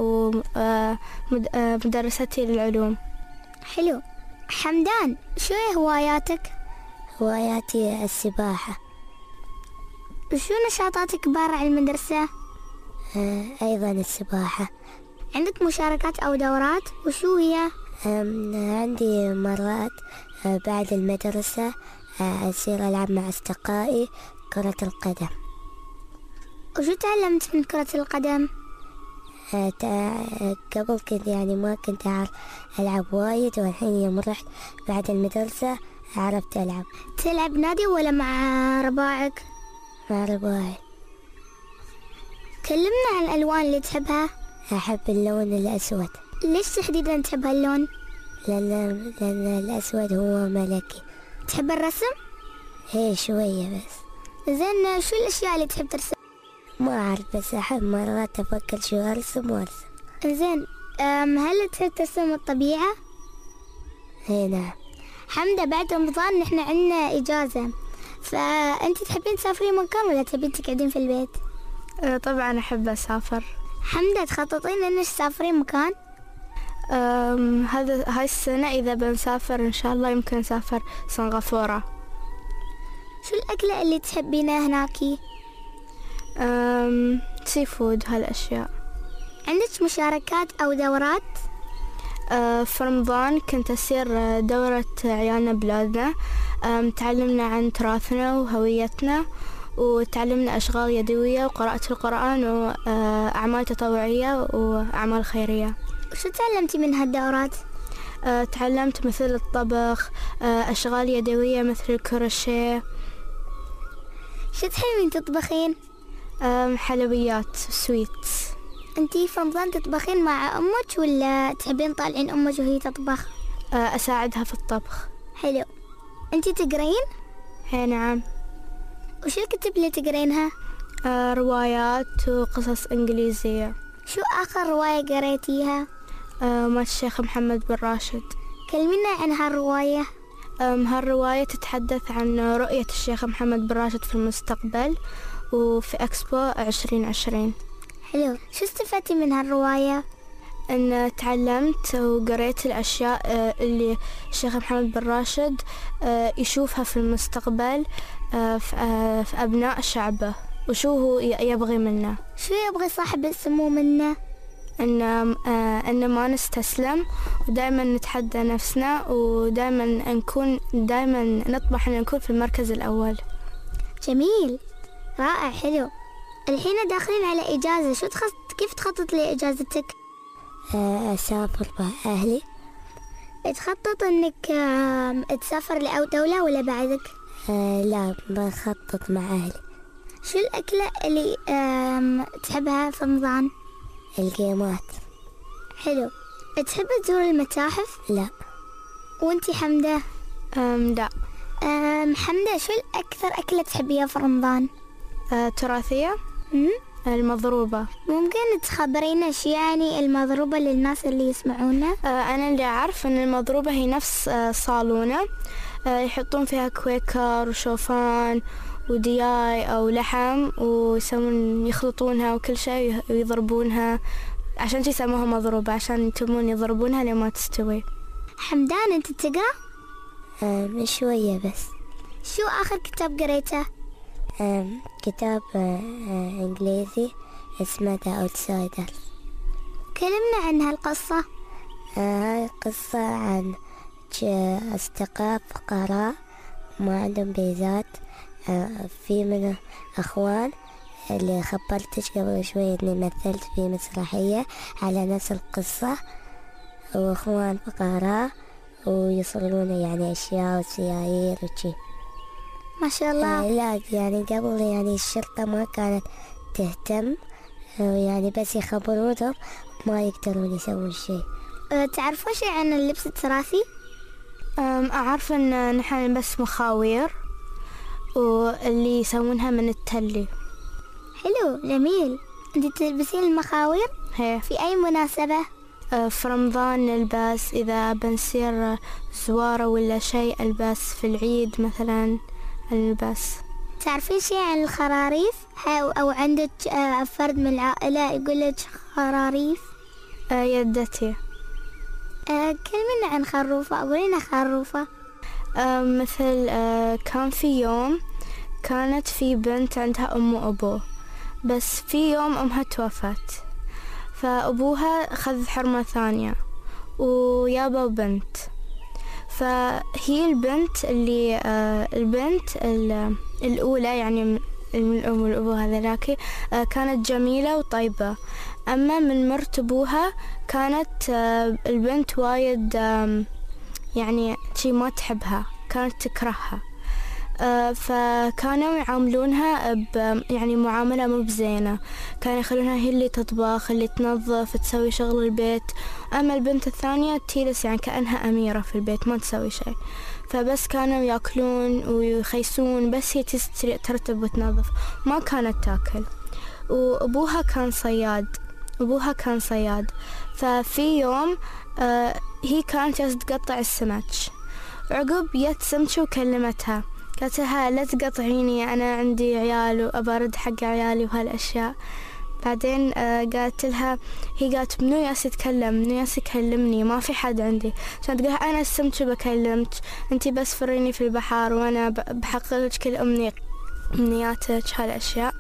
ومدرستي للعلوم. حلو. حمدان، شو هواياتك؟ هواياتي السباحة. وشو نشاطاتك برا المدرسة؟ أيضا السباحة. عندك مشاركات أو دورات؟ وشو هي؟ عندي مرات بعد المدرسة أصير ألعب مع أصدقائي كرة القدم. وشو تعلمت من كرة القدم؟ قبل كنت يعني ما كنت أعرف ألعب وايد، والحين يوم رحت بعد المدرسة عرفت ألعب. تلعب نادي ولا مع رباعك؟ مع رباعي. كلمنا عن الألوان اللي تحبها. أحب اللون الأسود. ليش تحديدا تحب هاللون؟ لأن الأسود هو ملكي. تحب الرسم؟ هي شوية بس. زين، شو الأشياء اللي تحب ترسم؟ ما أعرف، بس أحب مرات أفكر شو أرسم وأرسم. زين، هل تحب ترسم الطبيعة؟ هي نعم. حمدة، بعد رمضان نحن عندنا إجازة، فأنت تحبين تسافرين مكان ولا تحبين تقعدين في البيت؟ طبعا أحب أسافر. حمدة، تخططين إنك تسافرين مكان؟ هاي السنة إذا بنسافر إن شاء الله يمكن نسافر سنغافورة. شو الأكلة اللي تحبينها هناكي؟ سي فود هالأشياء. عندك مشاركات أو دورات؟ في رمضان كنت أسير دورة عيالنا بلادنا. تعلمنا عن تراثنا وهويتنا، وتعلمنا أشغال يدوية وقراءة القرآن وأعمال تطوعية وأعمال خيرية. وشو تعلمتي من هالدورات؟ تعلمت مثل الطبخ، أشغال يدوية مثل الكروشيه. شو تحبين تطبخين؟ حلويات سويتس. أنتي في رمضان تطبخين مع أمك ولا تحبين طالعين أمك وهي تطبخ؟ أساعدها في الطبخ. حلو. أنتي تقرين؟ هي نعم. وش الكتب اللي تقرينها؟ روايات وقصص إنجليزية. شو آخر رواية قريتيها؟ مال الشيخ محمد بن راشد. كلمينا عن هالرواية. هالرواية تتحدث عن رؤية الشيخ محمد بن راشد في المستقبل وفي أكسبو 2020. حلو. شو استفدتي من هالرواية؟ أن تعلمت وقريت الأشياء اللي الشيخ محمد بن راشد يشوفها في المستقبل في أبناء شعبه، وشو هو يبغي منا. شو يبغي صاحب السمو منا؟ أن ما نستسلم، ودائما نتحدى نفسنا، ودائما نطمح أن نكون في المركز الأول. جميل، رائع، حلو. الحين داخلين على إجازة، كيف تخطط لإجازتك؟ أسافر مع أهلي. تخطط أنك تسافر لأي دولة ولا بعدك؟ لا، بخطط مع أهلي. شو الأكلة اللي تحبها في رمضان؟ القيمات. حلو. تحب تزور المتاحف؟ لا. وانتي حمدة؟ لا. حمدة، شو الأكثر أكلة تحبيها في رمضان؟ تراثية. المضروبة. ممكن تخبرينا شو يعني المضروبة للناس اللي يسمعونا؟ أنا اللي أعرف أن المضروبة هي نفس صالونة، يحطون فيها كويكر وشوفان ودياي أو لحم، يخلطونها وكل شيء ويضربونها، عشان يسموها مضروبة، عشان يتمون يضربونها لما تستوي. حمدان، أنت تقرأ؟ شوية بس. شو آخر كتاب قريته؟ كتاب إنجليزي اسمه The Outsiders. كلمنا عن هالقصة. هاي قصة عن أصدقاء فقراء ما عندهم بيزات. في من أخوان اللي خبرتك قبل شوي إني مثلت في مسرحية على نفس القصة، وأخوان فقراء ويصلون يعني أشياء وسيايير وشي. ما شاء الله. لا يعني قبل يعني الشرطة ما كانت تهتم، يعني بس يخبرونهم ما يقدرون يسوون شيء. تعرفوا شيء عن اللبس التراثي؟ أعرف أن نحن نلبس مخاوير واللي يسوونها من التلي. حلو، جميل. أنت تلبسين المخاوير؟ هي. في أي مناسبة؟ في رمضان نلبس، إذا بنصير زوارة ولا شيء ألبس، في العيد مثلا ألبس. تعرفين شيء عن الخراريف؟ أو عندك فرد من العائلة يقولك خراريف؟ يدتي. كلمينا عن خروفة، أقولينا خروفة. مثل كان في يوم كانت في بنت عندها أم وأبو، بس في يوم أمها توفت، فأبوها خذ حرمة ثانية ويابا بنت. فهي البنت الأولى يعني من الأم والأبو هذولاك كانت جميلة وطيبة، أما من مرت أبوها كانت البنت وايد يعني شي ما تحبها، كانت تكرهها. فكانوا يعاملونها يعني معاملة مو بزينة، كانوا يخلونها هي اللي تطبخ، اللي تنظف، تسوي شغل البيت، أما البنت الثانية تجلس يعني كأنها أميرة في البيت ما تسوي شيء. فبس كانوا يأكلون ويخيسون، بس هي ترتب وتنظف، ما كانت تاكل. وأبوها كان صياد. ففي يوم هي كانت تقطع السمك، عقب جت سمكة وكلمتها، قالت لها لا تقطعيني، أنا عندي عيال وأبارد حق عيالي وهالأشياء. بعدين قالت لها، هي قالت منو ياس يتكلم، منو ياس يكلمني، ما في حد عندي. كانت تقولها أنا السمك بكلمك، أنتي بس فريني في البحر وأنا بحقق لك كل أمنياتك هالأشياء.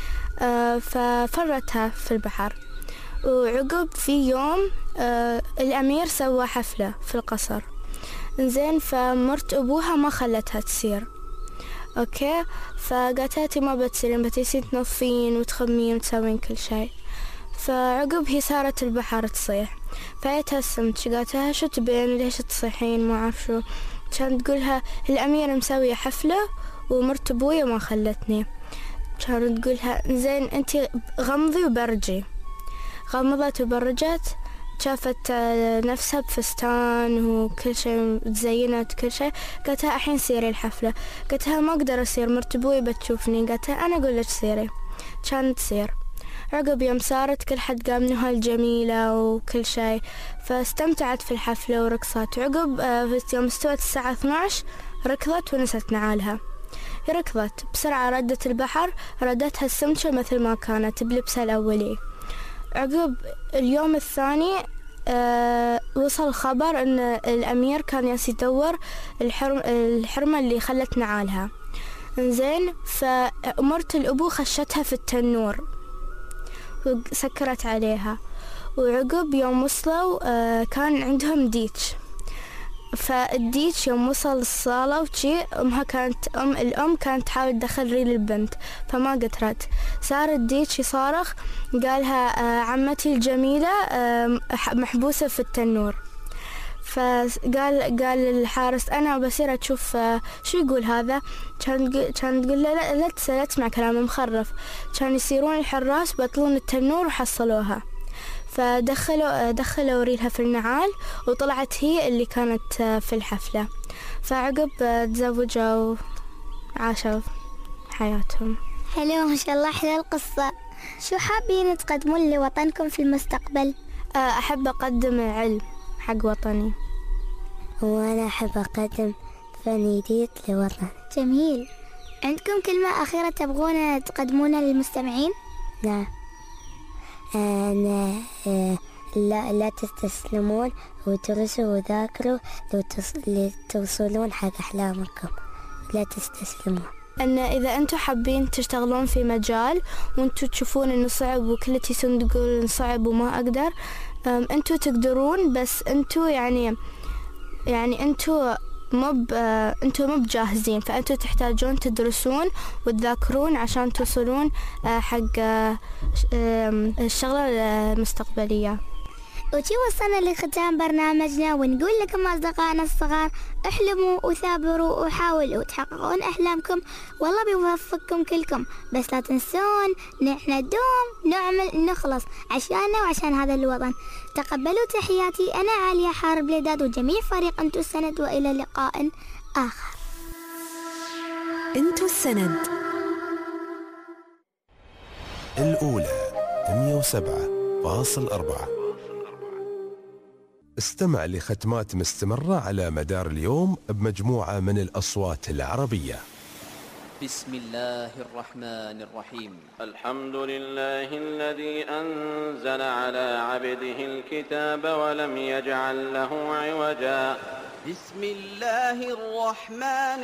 ففرتها في البحر. وعقب في يوم الأمير سوى حفلة في القصر، إنزين فمرت أبوها ما خلتها تسير. أوكي، فقالت ما بتسيرين، بتيسين تنظفين وتخمين وتسوين كل شيء. فعقب هي صارت البحر تصيح، فايتها السمك قالت لها شو تبين ليش تصيحين ما أعرف شو. كانت تقولها الأمير مسوية حفلة ومرت أبويا ما خلتني. كانت تقولها زين أنتي غمضي وبرجي. غمضت وبرجت، شافت نفسها بفستان وكل شيء تزينت كل شيء. قالت لها الحين سيري الحفلة. قالت لها ما أقدر أسير، مرت أبوي بتشوفني. قالت لها أنا أقول لك سيري. كانت تسير. عقب يوم صارت كل حد قام منها الجميلة وكل شيء، فاستمتعت في الحفلة ورقصت. عقب يوم استوت الساعة 12 ركضت ونست نعالها. ركضت بسرعة، ردت البحر، ردتها السمكة مثل ما كانت بلبسها الأولي. عقب اليوم الثاني وصل خبر أن الأمير كان يدور الحرمة اللي خلت نعالها. زين، فأمرت الأبو خشتها في التنور وسكرت عليها. وعقب يوم وصلوا كان عندهم ديتش. فالديتش يوم وصل الصالة وشي الأم كانت تحاول تدخل ريل البنت فما قدرت. صار الديتش يصارخ، قالها عمتي الجميلة محبوسة في التنور. فقال الحارس أنا بصير أشوف شو يقول هذا. كان تقول له لا تسمع كلام مخرف. كان يصيرون الحراس بيطلون التنور وحصلوها. فدخلوا ريلها في النعال وطلعت هي اللي كانت في الحفلة. فعقب تزوجوا وعاشوا حياتهم. حلو ما شاء الله، حلو القصة. شو حابين تقدمون لوطنكم في المستقبل؟ أحب أقدم علم حق وطني. وأنا أحب أقدم فن جديد لوطني. جميل. عندكم كلمة أخيرة تبغون تقدمونها للمستمعين؟ نعم. لا تستسلمون ودرسوا وذاكروا لتوصلون حق أحلامكم. لا تستسلمون. أن إذا أنتم حابين تشتغلون في مجال وأنتم تشوفون إنه صعب وكل تقولون صعب وما أقدر، أنتم تقدرون، بس أنتم يعني أنتم مو جاهزين. فأنتم تحتاجون تدرسون وتذاكرون عشان توصلون حق الشغلة المستقبلية. وشي وصلنا لختام برنامجنا، ونقول لكم أصدقائنا الصغار احلموا وثابروا وحاولوا تحققون أحلامكم، والله بيوفقكم كلكم. بس لا تنسون نحن دوم نعمل نخلص عشاننا وعشان هذا الوطن. تقبلوا تحياتي، أنا عليا حارب ليداد وجميع فريق أنتو السند، وإلى لقاء آخر. أنتو السند الأولى 107.4. استمع لختمات مستمرة على مدار اليوم بمجموعة من الأصوات العربية. بسم الله الرحمن الرحيم. الحمد لله الذي أنزل على عبده الكتاب ولم يجعل له عوجا. بسم الله الرحمن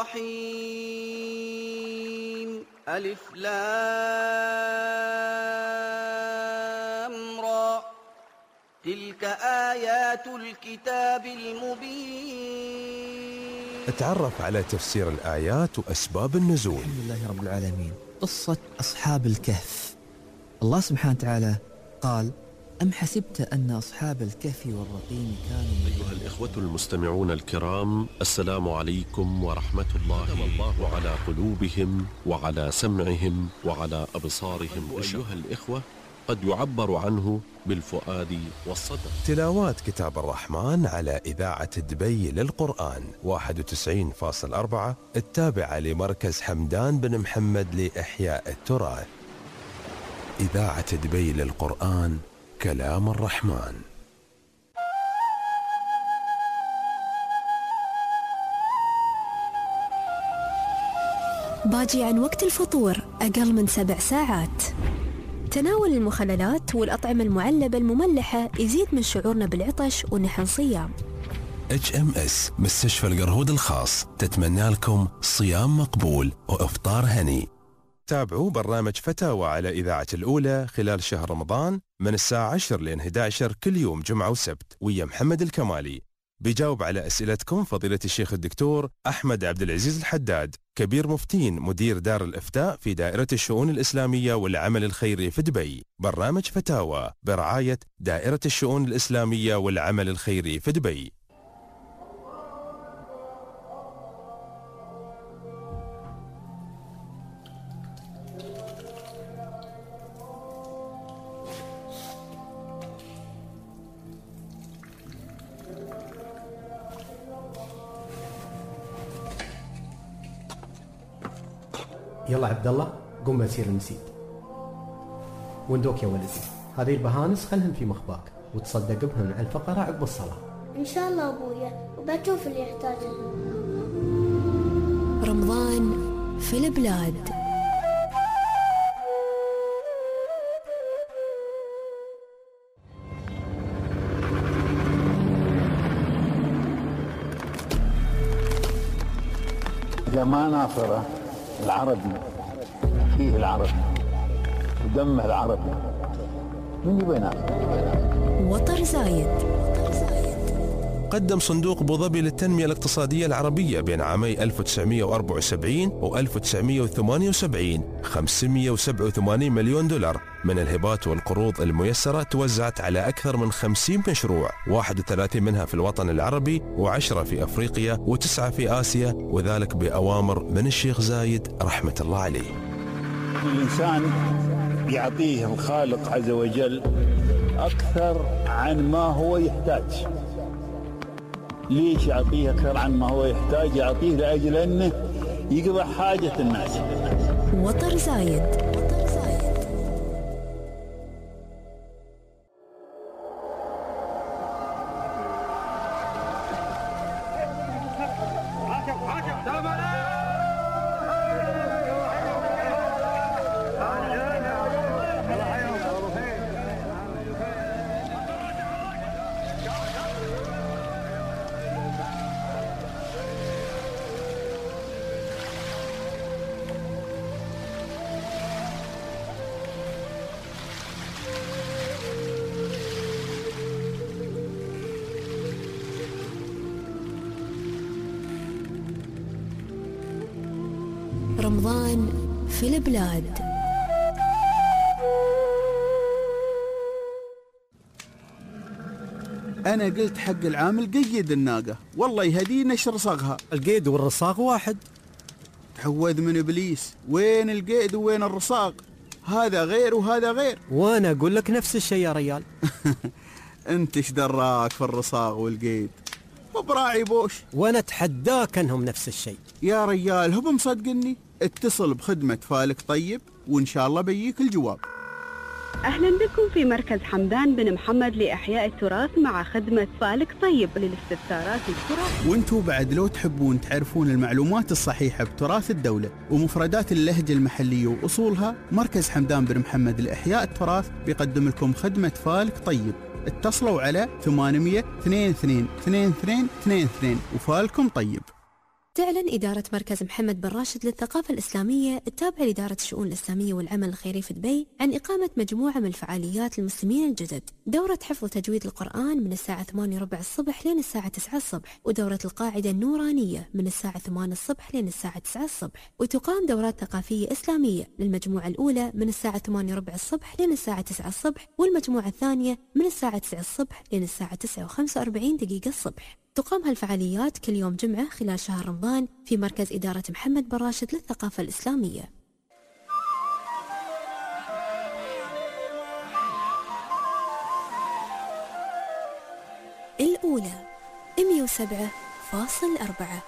الرحيم. ألف لام را. تلك آيات الكتاب المبين. اتعرف على تفسير الآيات وأسباب النزول. الحمد لله رب العالمين. قصة أصحاب الكهف. الله سبحانه وتعالى قال: أم حسبت أن أصحاب الكهف والرقيم كانوا. أيها الإخوة المستمعون الكرام، السلام عليكم ورحمة الله على قلوبهم وعلى سمعهم وعلى أبصارهم. أيها الإخوة، قد يعبر عنه بالفؤاد والصدر. تلاوات كتاب الرحمن على إذاعة دبي للقرآن 91.4 التابعة لمركز حمدان بن محمد لإحياء التراث. إذاعة دبي للقرآن، كلام الرحمن. باجي عن وقت الفطور أقل من 7 ساعات. تناول المخللات والأطعمة المعلبة المملحة يزيد من شعورنا بالعطش ونحن صيام. HMS مستشفى القرهود الخاص تتمنى لكم صيام مقبول وإفطار هني. تابعوا برنامج فتاوى على إذاعة الأولى خلال شهر رمضان من الساعة 10 لين 11 كل يوم جمعة وسبت، ويا محمد الكمالي. بيجاوب على أسئلتكم فضيلة الشيخ الدكتور أحمد عبد العزيز الحداد، كبير مفتين مدير دار الإفتاء في دائرة الشؤون الإسلامية والعمل الخيري في دبي. برنامج فتاوى برعاية دائرة الشؤون الإسلامية والعمل الخيري في دبي. يلا عبد الله قم بسير المسيد. وندوك يا ولدي، هذه البهانس خلهم في مخباك وتصدق بهم على الفقراء عقب الصلاة. إن شاء الله أبويا، وبشوف اللي يحتاجه. رمضان في البلاد. إذا ما ناصره العربي فيه العربي ودمه العربي من يبي يناصره؟ وطر زايد. قدم صندوق أبو ظبي للتنمية الاقتصادية العربية بين عامي 1974 و 1978 587 مليون دولار من الهبات والقروض الميسرة توزعت على أكثر من 50 مشروع، 31 منها في الوطن العربي و10 في أفريقيا و9 في آسيا، وذلك بأوامر من الشيخ زايد رحمة الله عليه. الإنسان يعطيه الخالق عز وجل أكثر عن ما هو يحتاج. ليش يعطيه أكثر عن ما هو يحتاج؟ يعطيه لأجل أنه يقضي حاجة الناس. وطر زايد. رمضان في البلاد. أنا قلت حق العامل قيد الناقة، والله يهدي نشر صاغها. القيد والرصاغ واحد. تعوذ من إبليس، وين القيد وين الرصاغ؟ هذا غير وهذا غير. وأنا أقول لك نفس الشيء يا ريال. أنت إيش دراك في الرصاغ والقيد؟ وبراعي بوش. وأنا أتحداك أنهم نفس الشيء يا ريال. هو مصدقني؟ اتصل بخدمة فالك طيب وإن شاء الله بيجيك الجواب. أهلا بكم في مركز حمدان بن محمد لإحياء التراث مع خدمة فالك طيب للاستفسارات التراث. وانتوا بعد لو تحبون تعرفون المعلومات الصحيحة بتراث الدولة ومفردات اللهجة المحلية وأصولها، مركز حمدان بن محمد لإحياء التراث بيقدم لكم خدمة فالك طيب. اتصلوا على 800 22 22 22 وفالكم طيب. تعلن إدارة مركز محمد بن راشد للثقافة الإسلامية التابعة لإدارة الشؤون الإسلامية والعمل الخيري في دبي عن إقامة مجموعة من الفعاليات للمسلمين الجدد. دورة حفظ وتجويد القرآن من الساعة 8:15 الصبح لين الساعة 9 الصبح، ودورة القاعدة النورانية من الساعة 8 الصبح لين الساعة 9 الصبح. وتقام دورات ثقافية إسلامية للمجموعة الأولى من الساعة 8:15 الصبح لين الساعة 9 الصبح، والمجموعة الثانية من الساعة 9 الصبح لين الساعة 9:45 الصبح. تقام هالفعاليات كل يوم جمعة خلال شهر رمضان في مركز إدارة محمد بن راشد للثقافة الإسلامية. الأولى 107.4.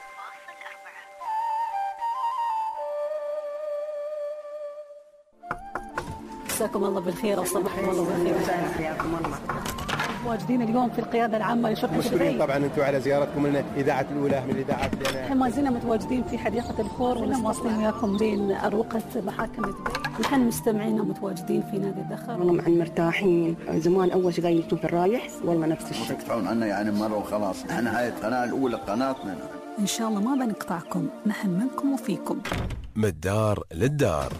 مساكم الله بالخير وصباحكم الله بالخير. حياكم الله. متواجدين اليوم في القيادة العامة لشرطة مشكورين طبعا انتم على زيارتكم لنا إذاعة الأولى من الإذاعات اللي احنا ما زلنا متواجدين في حديقة الفور، ولسه واصلين وياكم بين أروقة محاكم دبي. نحن مستمعينا متواجدين في نادي الدخر. والله مع مرتاحين. زمان أول شيء قايلتون في الرايح والله نفس الشيء. تقطعون عنا يعني مرة وخلاص. نحن هاي القناة الأولى قناتنا. إن شاء الله ما بنقطعكم، نحن منكم وفيكم. من الدار للدار.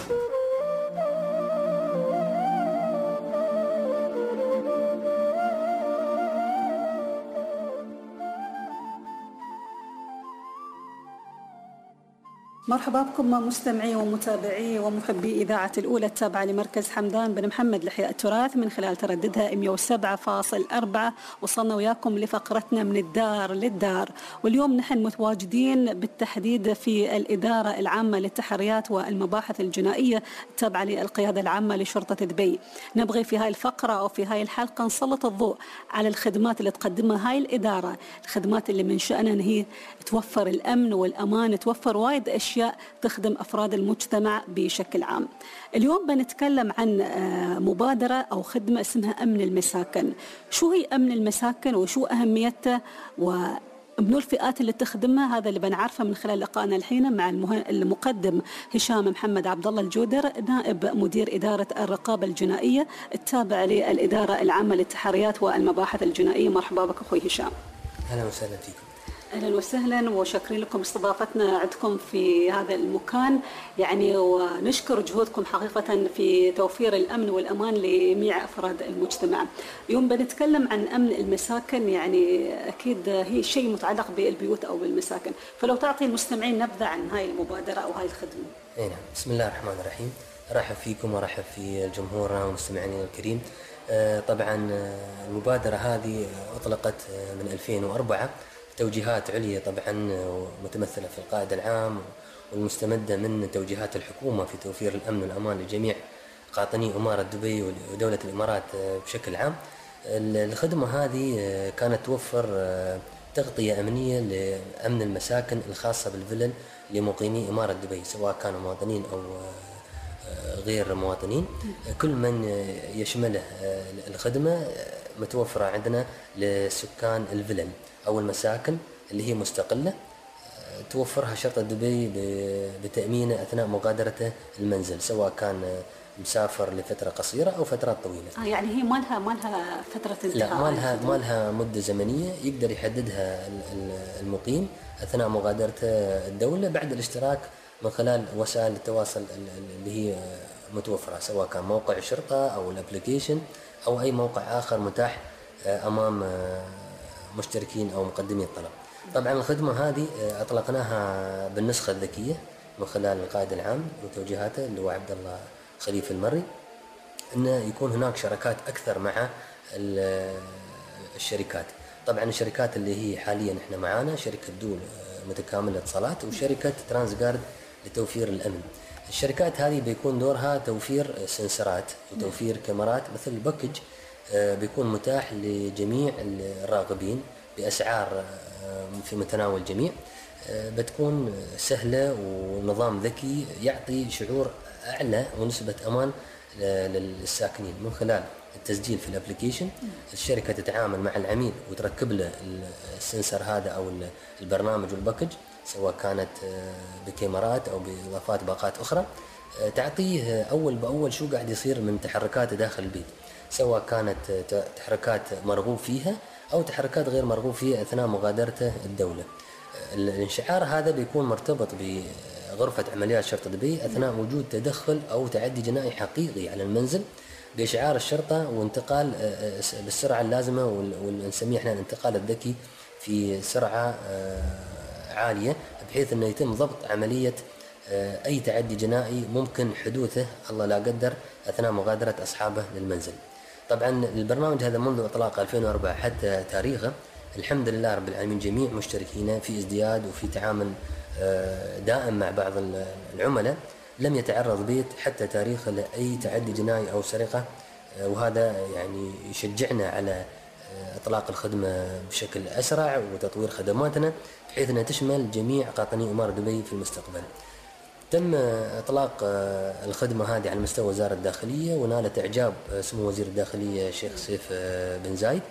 مرحبا بكم مستمعي ومتابعي ومحبي إذاعة الأولى التابعة لمركز حمدان بن محمد لإحياء التراث من خلال ترددها 107.4. وصلنا وياكم لفقرتنا من الدار للدار، واليوم نحن متواجدين بالتحديد في الإدارة العامة للتحريات والمباحث الجنائية التابعة للقيادة العامة لشرطة دبي. نبغي في هاي الفقرة أو في هاي الحلقة نسلط الضوء على الخدمات اللي تقدمها هاي الإدارة، الخدمات اللي من شأنها أن هي توفر الأمن والأمان، توفر وايد أشياء تخدم أفراد المجتمع بشكل عام. اليوم بنتكلم عن مبادرة أو خدمة اسمها أمن المساكن. شو هي أمن المساكن وشو أهميتها ومنو الفئات اللي تخدمها؟ هذا اللي بنعرفه من خلال لقائنا الحين مع المقدم هشام محمد عبد الله الجودر، نائب مدير إدارة الرقابة الجنائية التابع للإدارة العامة للتحريات والمباحث الجنائية. مرحبا بك أخوي هشام. أهلا وسهلا فيكم. أهلا وسهلا وشكرا لكم استضافتنا عندكم في هذا المكان، يعني ونشكر جهودكم حقيقة في توفير الأمن والأمان لجميع أفراد المجتمع. اليوم بنتكلم عن أمن المساكن، يعني أكيد هي شيء متعلق بالبيوت أو بالمساكن، فلو تعطي المستمعين نبذة عن هاي المبادرة أو هاي الخدمة. نعم، بسم الله الرحمن الرحيم. أرحب فيكم وأرحب في جمهورنا ومستمعينا الكريم. طبعا المبادرة هذه أطلقت من 2004 توجيهات عليا طبعا متمثلة في القائد العام والمستمدة من توجيهات الحكومة في توفير الأمن والأمان لجميع قاطني إمارة دبي ودولة الإمارات بشكل عام. الخدمة هذه كانت توفر تغطية أمنية لأمن المساكن الخاصة بالفلل لمقيمي إمارة دبي، سواء كانوا مواطنين أو غير مواطنين. كل من يشمله الخدمة متوفرة عندنا لسكان الفلل أو المساكن اللي هي مستقلة، توفرها شرطة دبي بتأمينه أثناء مغادرته المنزل، سواء كان مسافر لفترة قصيرة أو فترات طويلة. يعني هي ما لها فترة انتهاء؟ لا، ما لها مدة زمنية يقدر يحددها المقيم أثناء مغادرته الدولة بعد الاشتراك من خلال وسائل التواصل اللي هي متوفرة، سواء كان موقع الشرطة أو الابليكيشن أو أي موقع آخر متاح أمام مشتركين أو مقدمي الطلب. طبعا الخدمة هذه أطلقناها بالنسخة الذكية من خلال القائد العام وتوجيهاته اللي هو عبد الله خليفة المري، أنه يكون هناك شراكات أكثر مع الشركات. طبعا الشركات اللي هي حاليا احنا معانا شركة دول متكاملة اتصالات وشركة ترانسجارد لتوفير الأمن. الشركات هذه بيكون دورها توفير سنسرات وتوفير كاميرات مثل الباكج، بيكون متاح لجميع الراغبين بأسعار في متناول الجميع، بتكون سهلة ونظام ذكي يعطي شعور أعلى ونسبة أمان للساكنين من خلال التسجيل في الابليكيشن. الشركة تتعامل مع العميل وتركب له السنسر هذا أو البرنامج والباكج، سواء كانت بكاميرات أو بإضافات باقات أخرى، تعطيه أول بأول شو قاعد يصير من تحركات داخل البيت، سواء كانت تحركات مرغوب فيها أو تحركات غير مرغوب فيها أثناء مغادرته الدولة. الانشعار هذا بيكون مرتبط بغرفة عمليات شرطة دبي أثناء وجود تدخل أو تعدي جنائي حقيقي على المنزل بإشعار الشرطة وانتقال بالسرعة اللازمة، ونسميه احنا الانتقال الذكي في سرعة عالية، بحيث أنه يتم ضبط عملية أي تعدي جنائي ممكن حدوثه الله لا قدر أثناء مغادرة أصحابه للمنزل. طبعا البرنامج هذا منذ إطلاقه 2004 حتى تاريخه الحمد لله رب العالمين جميع مشتركين في ازدياد وفي تعامل دائم مع بعض العملاء، لم يتعرض بيت حتى تاريخه لأي تعدي جنائي أو سرقة، وهذا يعني يشجعنا على إطلاق الخدمة بشكل أسرع وتطوير خدماتنا بحيث أنها تشمل جميع قاطني إمارة دبي في المستقبل. تم إطلاق الخدمة هذه على مستوى وزارة الداخلية ونالت إعجاب سمو وزير الداخلية الشيخ سيف بن زايد،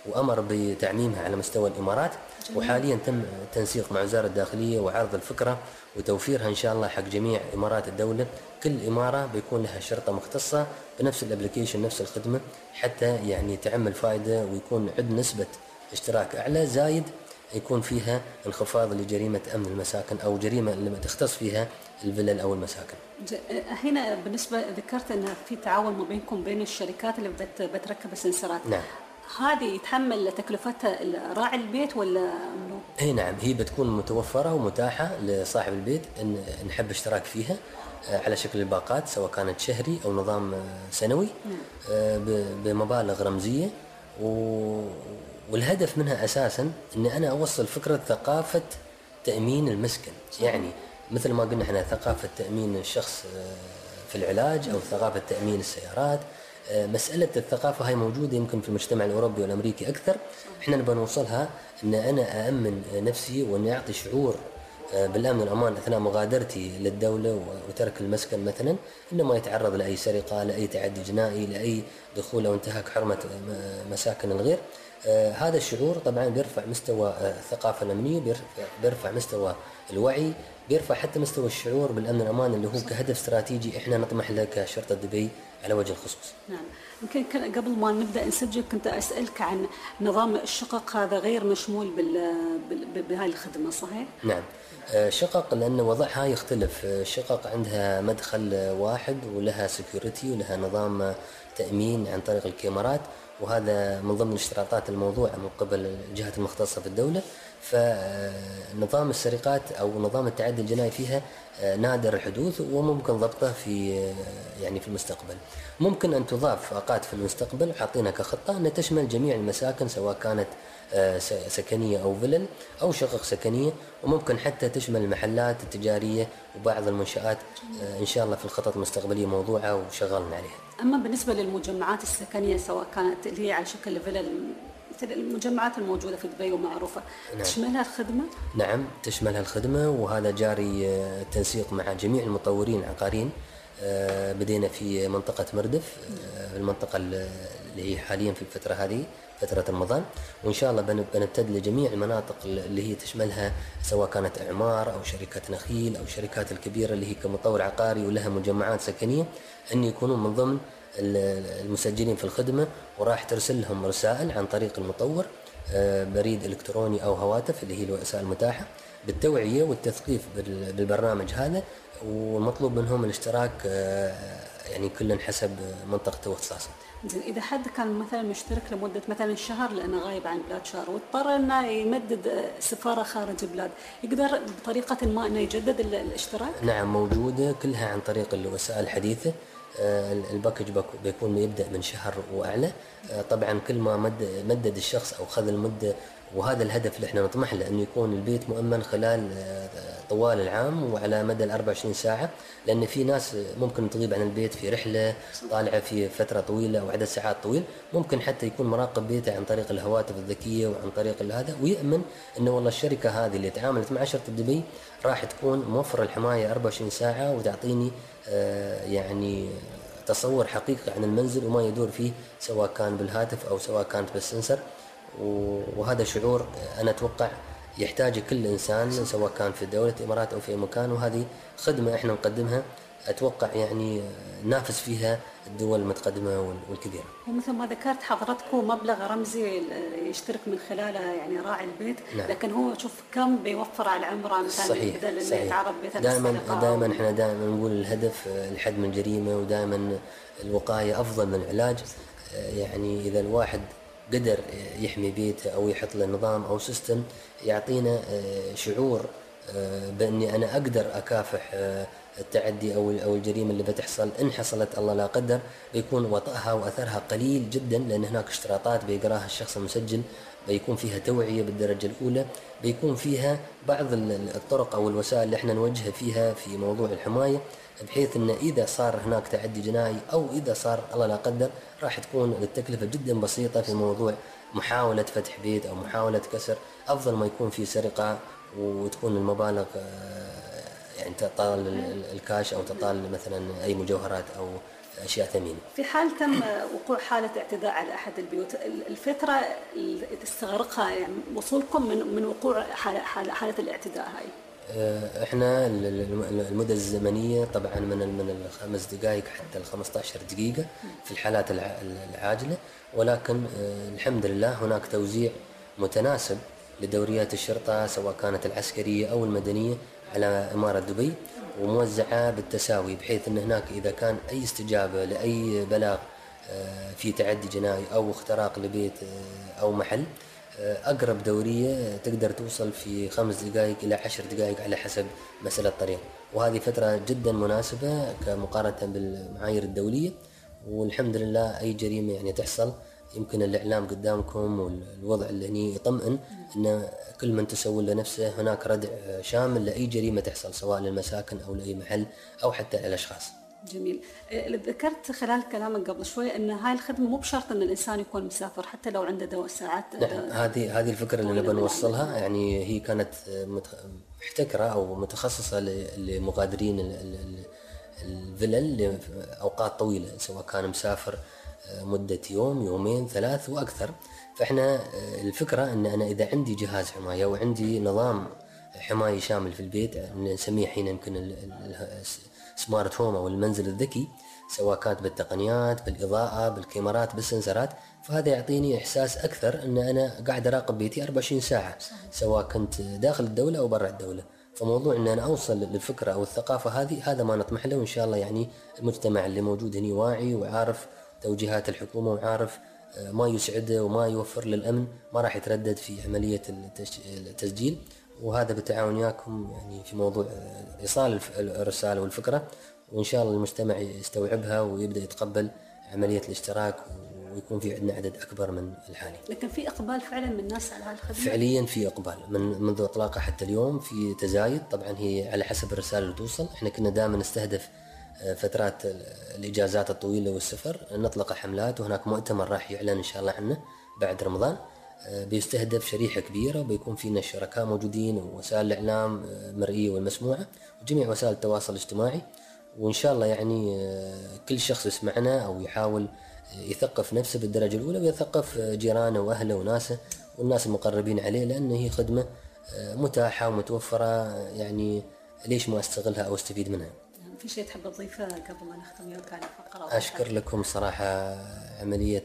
وأمر بتعميمها على مستوى الإمارات. وحاليا تم التنسيق مع وزارة الداخلية وعرض الفكرة وتوفيرها إن شاء الله حق جميع إمارات الدولة. كل إمارة بيكون لها شرطة مختصة بنفس الابليكيشن نفس الخدمة، حتى يعني تعمل فائدة ويكون عندنا نسبة اشتراك أعلى، زايد يكون فيها انخفاض لجريمة أمن المساكن أو جريمة اللي تختص فيها الفلل أو المساكن. هنا بالنسبة ذكرت أن في تعاون ما بينكم بين الشركات اللي بتركب السنسرات. نعم. هذه يتحمل تكلفتها راعي البيت ولا منو؟ اي نعم، هي بتكون متوفرة ومتاحة لصاحب البيت ان نحب اشتراك فيها على شكل الباقات، سواء كانت شهري أو نظام سنوي بمبالغ رمزية. والهدف منها أساساً أن أنا أوصل فكرة ثقافة تأمين المسكن. يعني مثل ما قلنا احنا ثقافة تأمين الشخص في العلاج أو ثقافة تأمين السيارات، مسألة الثقافة هاي موجودة يمكن في المجتمع الأوروبي والأمريكي أكثر. احنا نبغى نوصلها أن أنا أأمن نفسي وأن أعطي شعور بالأمن والأمان أثناء مغادرتي للدولة وترك المسكن مثلا، إنما يتعرض لأي سرقة، لأي تعدي جنائي، لأي دخول أو انتهاك حرمة مساكن الغير. هذا الشعور طبعا بيرفع مستوى الثقافة الأمنية، بيرفع مستوى الوعي، بيرفع حتى مستوى الشعور بالأمن والأمان اللي هو كهدف استراتيجي إحنا نطمح له كشرطة دبي على وجه الخصوص. نعم. يمكن قبل ما نبدأ نسجل كنت أسألك عن نظام الشقق، هذا غير مشمول بهاي الخدمة صحيح؟ نعم. شقق لأن وضعها يختلف. شقق عندها مدخل واحد ولها سكيورتي ولها نظام تأمين عن طريق الكاميرات، وهذا من ضمن الاشتراطات الموضوعة من قبل الجهات المختصة في الدولة. فنظام السرقات أو نظام التعدي الجنائي فيها نادر الحدوث وممكن ضبطه في المستقبل. ممكن أن تضاف أوقات في المستقبل وحاطينها كخطة أن تشمل جميع المساكن سواء كانت سكنية أو فلل أو شقق سكنية، وممكن حتى تشمل المحلات التجارية وبعض المنشآت إن شاء الله في الخطط المستقبلية موضوعة وشغالنا عليها. أما بالنسبة للمجمعات السكنية سواء كانت اللي هي على شكل فلل مثل المجمعات الموجودة في دبي ومعروفة، نعم. تشملها الخدمة؟ نعم تشملها الخدمة، وهذا جاري التنسيق مع جميع المطورين العقاريين. بدينا في منطقة مردف، المنطقة اللي هي حاليا في الفترة هذه فترة رمضان، وإن شاء الله بنبتدي لجميع المناطق اللي هي تشملها سواء كانت إعمار أو شركات نخيل أو شركات الكبيرة اللي هي كمطور عقاري ولها مجمعات سكنية، أن يكونوا من ضمن المسجلين في الخدمة، وراح ترسل لهم رسائل عن طريق المطور، بريد إلكتروني أو هواتف اللي هي الوسائل المتاحة بالتوعية والتثقيف بالبرنامج هذا، والمطلوب منهم الاشتراك يعني كل حسب منطقته واختصاصه. زين، إذا حد كان مثلا مشترك لمدة مثلا شهر لأنه غايب عن بلاد شهر واضطر إنه يمدد سفارة خارج البلاد، يقدر بطريقة ما إنه يجدد الاشتراك؟ نعم موجودة كلها عن طريق الوسائل الحديثة. الباكج بيكون يبدأ من شهر وأعلى. طبعا كل ما مدد الشخص أو خذ المدة، وهذا الهدف اللي احنا نطمح له، أن يكون البيت مؤمن خلال طوال العام وعلى مدى 24 ساعة، لأن في ناس ممكن تغيب عن البيت في رحلة طالعة في فترة طويلة أو عدد ساعات طويل، ممكن حتى يكون مراقب بيته عن طريق الهواتف الذكية وعن طريق هذا، ويأمن أنه والله الشركة هذه اللي تعاملت مع شرطة دبي راح تكون موفر الحماية 24 ساعة وتعطيني يعني تصور حقيقي عن المنزل وما يدور فيه، سواء كان بالهاتف أو سواء كانت بالسنسر. وهذا شعور أنا أتوقع يحتاج كل إنسان سواء كان في دولة الإمارات أو في مكان، وهذه خدمة إحنا نقدمها أتوقع يعني نافس فيها الدول المتقدمة والكبيرة. ومثل ما ذكرت حضرتكم مبلغ رمزي يشترك من خلاله يعني راعي البيت، نعم. لكن هو شوف كم بيوفر على العمرة مثلا، صحيح بدل إنه يتعرض بيته دائما إحنا دائما نقول الهدف الحد من الجريمة، ودائما الوقاية أفضل من العلاج. يعني إذا الواحد قدر يحمي بيته أو يحط له نظام أو سيستم يعطينا شعور بأني أنا أقدر أكافح التعدي أو الجريمة اللي بتحصل، إن حصلت الله لا قدر بيكون وطأها وأثرها قليل جدا، لأن هناك اشتراطات بيقراها الشخص المسجل، بيكون فيها توعية بالدرجة الأولى، بيكون فيها بعض الطرق أو الوسائل اللي احنا نوجه فيها في موضوع الحماية، بحيث أن إذا صار هناك تعدي جنائي أو إذا صار الله لا قدر راح تكون التكلفة جدا بسيطة في موضوع محاولة فتح بيت أو محاولة كسر، أفضل ما يكون في سرقة وتكون المبالغ يعني تطال الكاش أو تطال مثلا أي مجوهرات أو أشياء ثمينة. في حال تم وقوع حالة اعتداء على أحد البيوت، الفترة اللي تستغرقها يعني وصولكم من وقوع حالة الاعتداء هاي؟ احنا المدة الزمنية طبعا من 5 دقائق حتى 15 دقيقة في الحالات العاجلة، ولكن الحمد لله هناك توزيع متناسب لدوريات الشرطة سواء كانت العسكرية أو المدنية على إمارة دبي، وموزعة بالتساوي، بحيث أن هناك إذا كان أي استجابة لأي بلاغ في تعدي جنائي أو اختراق لبيت أو محل، أقرب دورية تقدر توصل في 5 دقائق إلى 10 دقائق على حسب مسألة الطريق، وهذه فترة جدا مناسبة كمقارنة بالمعايير الدولية. والحمد لله أي جريمة يعني تحصل يمكن الإعلام قدامكم والوضع اللي هني يطمئن أن كل من تسوي لنفسه هناك ردع شامل لأي جريمة تحصل سواء للمساكن أو لأي محل أو حتى للأشخاص. جميل. ذكرت خلال كلامك قبل شوي أن هاي الخدمة مو بشرط أن الإنسان يكون مسافر حتى لو عنده ساعات. نعم، هذه الفكرة اللي نبغى نوصلها، يعني هي كانت محتكرة أو متخصصة لمغادرين الفلل لأوقات طويلة، سواء كان مسافر مدة يوم 2 3 وأكثر. فإحنا الفكرة أن أنا إذا عندي جهاز حماية وعندي نظام حماية شامل في البيت نسميه حين يمكن سمارت هوم أو المنزل الذكي، سواء كانت بالتقنيات بالإضاءة بالكاميرات بالسنسرات، فهذا يعطيني إحساس أكثر أن أنا قاعد أراقب بيتي 24 ساعة سواء كنت داخل الدولة أو برا الدولة. فموضوع أن أنا أوصل للفكرة أو الثقافة هذا ما نطمح له، وإن شاء الله يعني المجتمع اللي موجود هنا واعي وعارف توجيهات الحكومة وعارف ما يسعده وما يوفر للأمن، ما راح يتردد في عملية التسجيل. وهذا بالتعاون وياكم يعني في موضوع إيصال الرسالة والفكرة، وإن شاء الله المجتمع يستوعبها ويبدأ يتقبل عملية الاشتراك ويكون في عندنا عدد أكبر من الحالي. لكن في إقبال فعلا من الناس على هالخدمة؟ فعليا في إقبال منذ إطلاقها حتى اليوم، في تزايد طبعا هي على حسب الرسالة اللي توصل. احنا كنا دائما نستهدف فترات الإجازات الطويلة والسفر نطلق حملات، وهناك مؤتمر راح يعلن إن شاء الله عنه بعد رمضان بيستهدف شريحة كبيرة، وبيكون فينا الشركاء موجودين ووسائل الإعلام المرئية والمسموعة وجميع وسائل التواصل الاجتماعي. وإن شاء الله يعني كل شخص يسمعنا أو يحاول يثقف نفسه بالدرجة الأولى ويثقف جيرانه وأهله وناسه والناس المقربين عليه، لأن هي خدمة متاحة ومتوفرة، يعني ليش ما أستغلها أو أستفيد منها. في شيء تحب تضيفه قبل ما نختم وياك على الفقرة؟ أشكر لكم صراحة عملية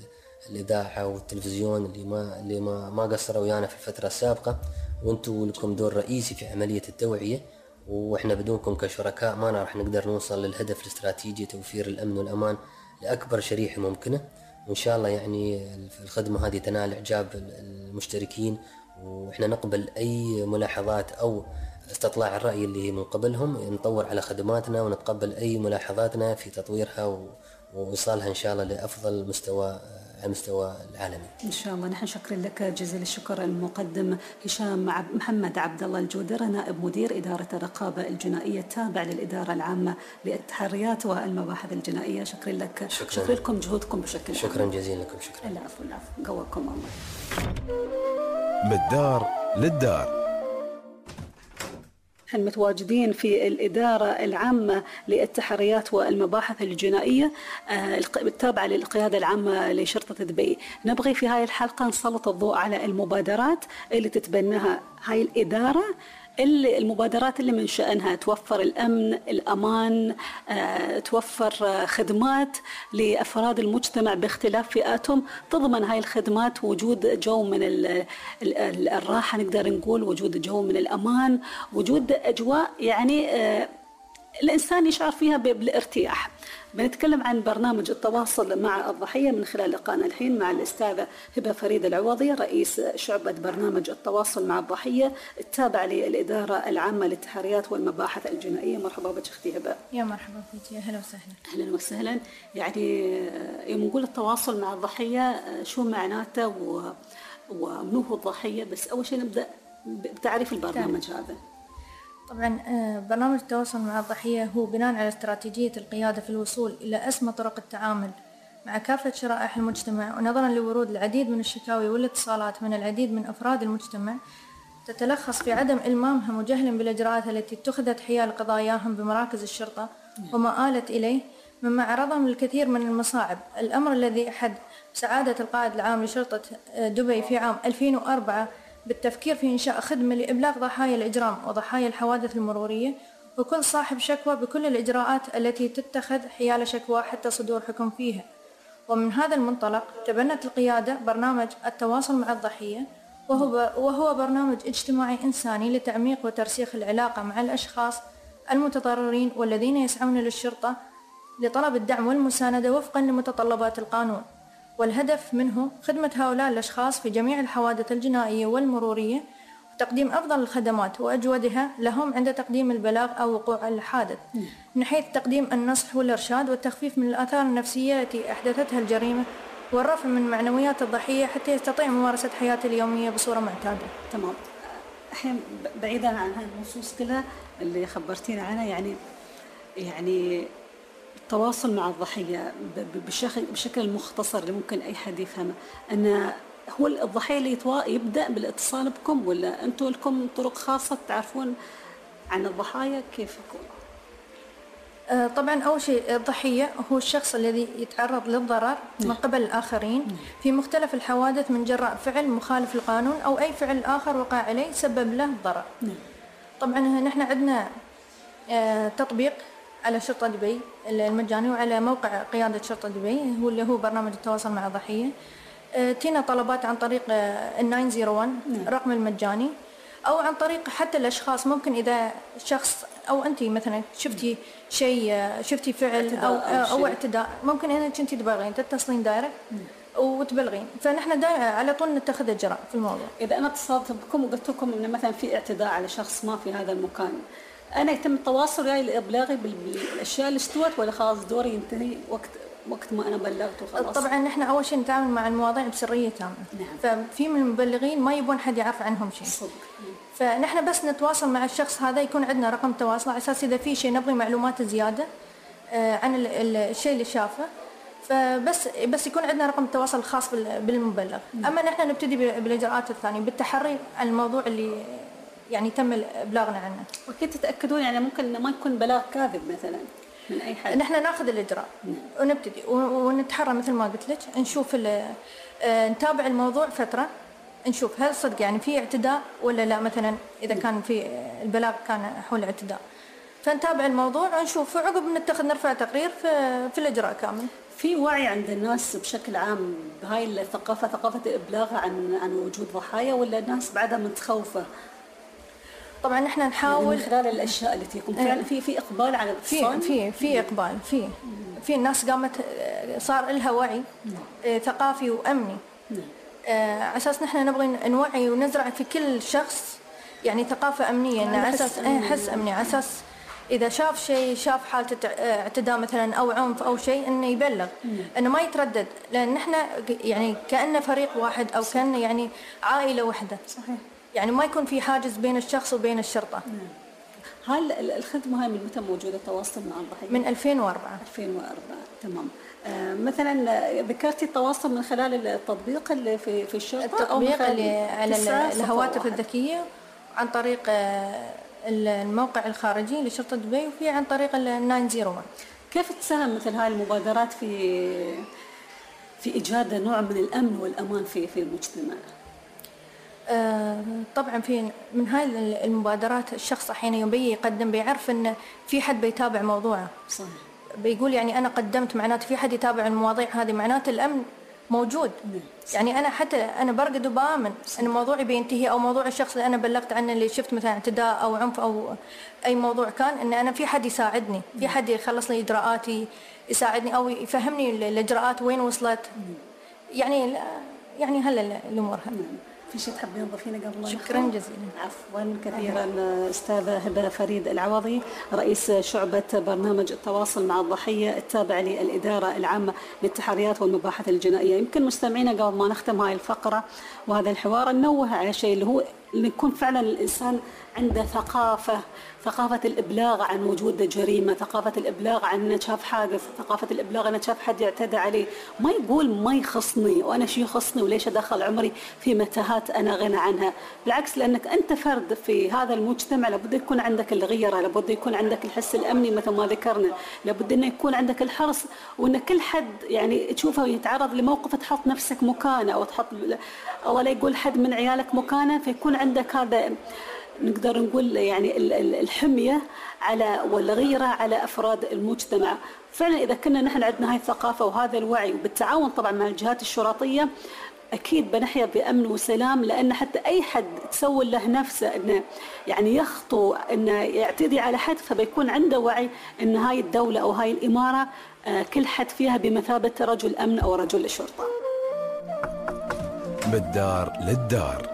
الإذاعة والتلفزيون اللي ما قصروا ويانا في الفترة السابقة، وأنتم لكم دور رئيسي في عملية التوعية، وإحنا بدونكم كشركاء ما راح نقدر نوصل للهدف الاستراتيجي توفير الأمن والأمان لأكبر شريحة ممكنة. وإن شاء الله يعني الخدمة هذه تنال إعجاب المشتركين، وإحنا نقبل أي ملاحظات أو استطلاع الرأي اللي من قبلهم، نطور على خدماتنا ونتقبل أي ملاحظاتنا في تطويرها وإيصالها إن شاء الله لأفضل مستوى على المستوى العالمي إن شاء الله. نحن شكرا لك جزيل الشكر المقدم هشام محمد عبد الله الجودر، نائب مدير إدارة الرقابة الجنائية التابع للإدارة العامة للتحريات والمباحث الجنائية. شكرا لك. شكرا لكم جهودكم بشكل شكرا جزيلا لكم. شكرا. العفو قواكم الله. من الدار للدار. نحن متواجدين في الإدارة العامة للتحريات والمباحث الجنائية التابعة للقيادة العامة لشرطة دبي. نبغي في هاي الحلقة نسلط الضوء على المبادرات اللي تتبناها هاي الإدارة، المبادرات اللي من شأنها توفر الأمن الأمان، توفر خدمات لأفراد المجتمع باختلاف فئاتهم. تضمن هاي الخدمات وجود جو من الراحة، نقدر نقول وجود جو من الأمان، وجود أجواء يعني الإنسان يشعر فيها بالارتياح. بنتكلم عن برنامج التواصل مع الضحية من خلال لقاءنا الحين مع الأستاذة هبة فريد العوضي، رئيس شعبة برنامج التواصل مع الضحية التابع للإدارة العامة للتحريات والمباحث الجنائية. مرحبا بك أختي هبة. يا مرحبا فيك، يا هلا وسهلا. أهلا وسهلا. يعني يوم نقول التواصل مع الضحية شو معناته ومنو هو الضحية؟ بس أول شيء نبدأ بتعريف البرنامج هذا. طبعا برنامج التواصل مع الضحية هو بناء على استراتيجية القيادة في الوصول إلى أسمى طرق التعامل مع كافة شرائح المجتمع، ونظرا لورود العديد من الشكاوي والاتصالات من العديد من أفراد المجتمع تتلخص في عدم إلمامهم وجهلهم بالإجراءات التي اتخذت حيال قضاياهم بمراكز الشرطة وما آلت إليه مما عرضهم للكثير من المصاعب. الأمر الذي أحد سعادة القائد العام لشرطة دبي في عام 2004 بالتفكير في إنشاء خدمة لإبلاغ ضحايا الإجرام وضحايا الحوادث المرورية، وكل صاحب شكوى بكل الإجراءات التي تتخذ حيال شكوى حتى صدور حكم فيها. ومن هذا المنطلق تبنت القيادة برنامج التواصل مع الضحية، وهو برنامج اجتماعي إنساني لتعميق وترسيخ العلاقة مع الأشخاص المتضررين والذين يسعون للشرطة لطلب الدعم والمساندة وفقا لمتطلبات القانون، والهدف منه خدمة هؤلاء الأشخاص في جميع الحوادث الجنائية والمرورية وتقديم أفضل الخدمات وأجودها لهم عند تقديم البلاغ أو وقوع الحادث، من حيث تقديم النصح والإرشاد والتخفيف من الآثار النفسية التي أحدثتها الجريمة والرفع من معنويات الضحية حتى يستطيع ممارسة حياته اليومية بصورة معتادة. تمام. الحين بعيدا عن هاي النصوص كلها اللي خبرتينا عنها، يعني التواصل مع الضحية بشكل مختصر اللي ممكن أي حد يفهمه، أن هو الضحية اللي يبدأ بالاتصال بكم، ولا أنتم لكم طرق خاصة تعرفون عن الضحايا كيف يكون؟ طبعا أول شيء الضحية هو الشخص الذي يتعرض للضرر من قبل الآخرين في مختلف الحوادث من جراء فعل مخالف للقانون أو أي فعل آخر وقع عليه سبب له ضرر. طبعا نحن عندنا تطبيق على شرطة دبي المجاني وعلى موقع قيادة شرطة دبي هو برنامج التواصل مع الضحية. تينا طلبات عن طريق 901 رقم المجاني، أو عن طريق حتى الأشخاص. ممكن إذا شخص أو أنت مثلا شفتي شيء، شفتي فعل أو اعتداء، ممكن أنك أنت تبغين تتصلين دايركت وتبلغين، فنحن على طول نتخذ إجراء في الموضوع. إذا أنا اتصلت بكم وقلت لكم إن مثلا في اعتداء على شخص ما في هذا المكان، أنا يتم التواصل وياي لإبلاغي بالأشياء اللي استوت، ولا خلاص دوري ينتهي وقت ما أنا بلغت وخلاص؟ طبعا نحن أول شيء نتعامل مع المواضيع بسرية تامة. ففي من المبلغين ما يبون حد يعرف عنهم شيء صدق. فنحن بس نتواصل مع الشخص هذا، يكون عندنا رقم تواصل على أساس إذا في شيء نبغي معلومات زيادة عن الشيء اللي شافه، فبس يكون عندنا رقم التواصل الخاص بالمبلغ. أما نحن نبتدي بالإجراءات الثانية بالتحري عن الموضوع اللي يعني تم إبلاغنا عنه. وكيف تتأكدون يعني ممكن ما يكون بلاغ كاذب مثلا من أي حد؟ نحن ناخذ الإجراء ونبتدي ونتحرى مثل ما قلت لك، نشوف نتابع الموضوع فترة، نشوف هل صدق يعني في اعتداء ولا لا. مثلا إذا كان في البلاغ كان حول اعتداء، فنتابع الموضوع ونشوف، وعقب نرفع تقرير في الإجراء كامل. في وعي عند الناس بشكل عام بهاي الثقافة، ثقافة الإبلاغ عن وجود ضحايا، ولا الناس بعدها متخوفة؟ طبعا نحن نحاول من خلال الاشياء التي يكون فعلا في اقبال على الاتصال، في اقبال، في الناس قامت صار لها وعي ثقافي وامني، على اساس نحن نبغى نوعي ونزرع في كل شخص يعني ثقافه امنيه، انه على اساس حس امني، على اساس اذا شاف شيء، شاف حاله اعتداء مثلا او عنف او شيء، انه يبلغ، انه ما يتردد، لان نحن يعني كأنه فريق واحد او كأنه يعني عائله واحده. صحيح. يعني ما يكون في حاجز بين الشخص وبين الشرطة. هل الخدمة هاي من متى موجودة التواصل مع الضحية؟ من 2004. 2004 تمام. مثلا ذكرتي التواصل من خلال التطبيق اللي في الشرطة، التطبيق اللي على الهواتف الذكية، عن طريق الموقع الخارجي لشرطة دبي، وفي عن طريق 901. كيف تساهم مثل هاي المبادرات في إيجاد نوع من الأمن والأمان في المجتمع؟ طبعا من هاي المبادرات الشخص احيانا يبي يقدم، بيعرف ان في حد بيتابع موضوعه. صحيح. بيقول يعني انا قدمت، معناته في حد يتابع المواضيع هذه، معناته الامن موجود. يعني انا حتى انا برقد وبامن ان موضوعي بينتهي، او موضوع الشخص اللي انا بلغت عنه اللي شفت مثلا اعتداء او عنف او اي موضوع كان، ان انا في حد يساعدني، في حد يخلص لي اجراءاتي، يساعدني او يفهمني الاجراءات وين وصلت. يعني هلا الامور في شيء تحبين تضيفينه قبل؟ شكرا جزيلا. عفوا كثيرا استاذه هبه فريد العوضي، رئيس شعبه برنامج التواصل مع الضحيه التابع للاداره العامه للتحريات والمباحث الجنائيه. يمكن مستمعينا قبل ما نختم هاي الفقره وهذا الحوار ننوه على شيء اللي هو أن يكون فعلا الإنسان عنده ثقافة الإبلاغ عن وجود جريمة، ثقافة الإبلاغ عن أنه شاف حادث، ثقافة الإبلاغ أنه شاف حد يعتدى عليه، ما يقول ما يخصني وأنا شو يخصني وليش أدخل عمري في متاهات أنا غنى عنها. بالعكس، لأنك أنت فرد في هذا المجتمع لابد يكون عندك الغيرة، لابد يكون عندك الحس الأمني مثل ما ذكرنا، لابد أنه يكون عندك الحرص، وأن كل حد يعني تشوفه يتعرض لموقف تحط نفسك مكانه، أو تحط الله لا يقول حد من عيالك مكانه، فيكون عندك هذا نقدر نقول يعني الحمية على والغيرة على أفراد المجتمع. فعلا إذا كنا نحن عندنا هاي الثقافة وهذا الوعي، وبالتعاون طبعا مع الجهات الشرطية، أكيد بنحيا بأمن وسلام. لأن حتى أي حد تسول له نفسه إنه يعني يخطو إنه يعتدي على حد، فبيكون عنده وعي إن هاي الدولة أو هاي الإمارة كل حد فيها بمثابة رجل أمن أو رجل الشرطة. بالدار للدار.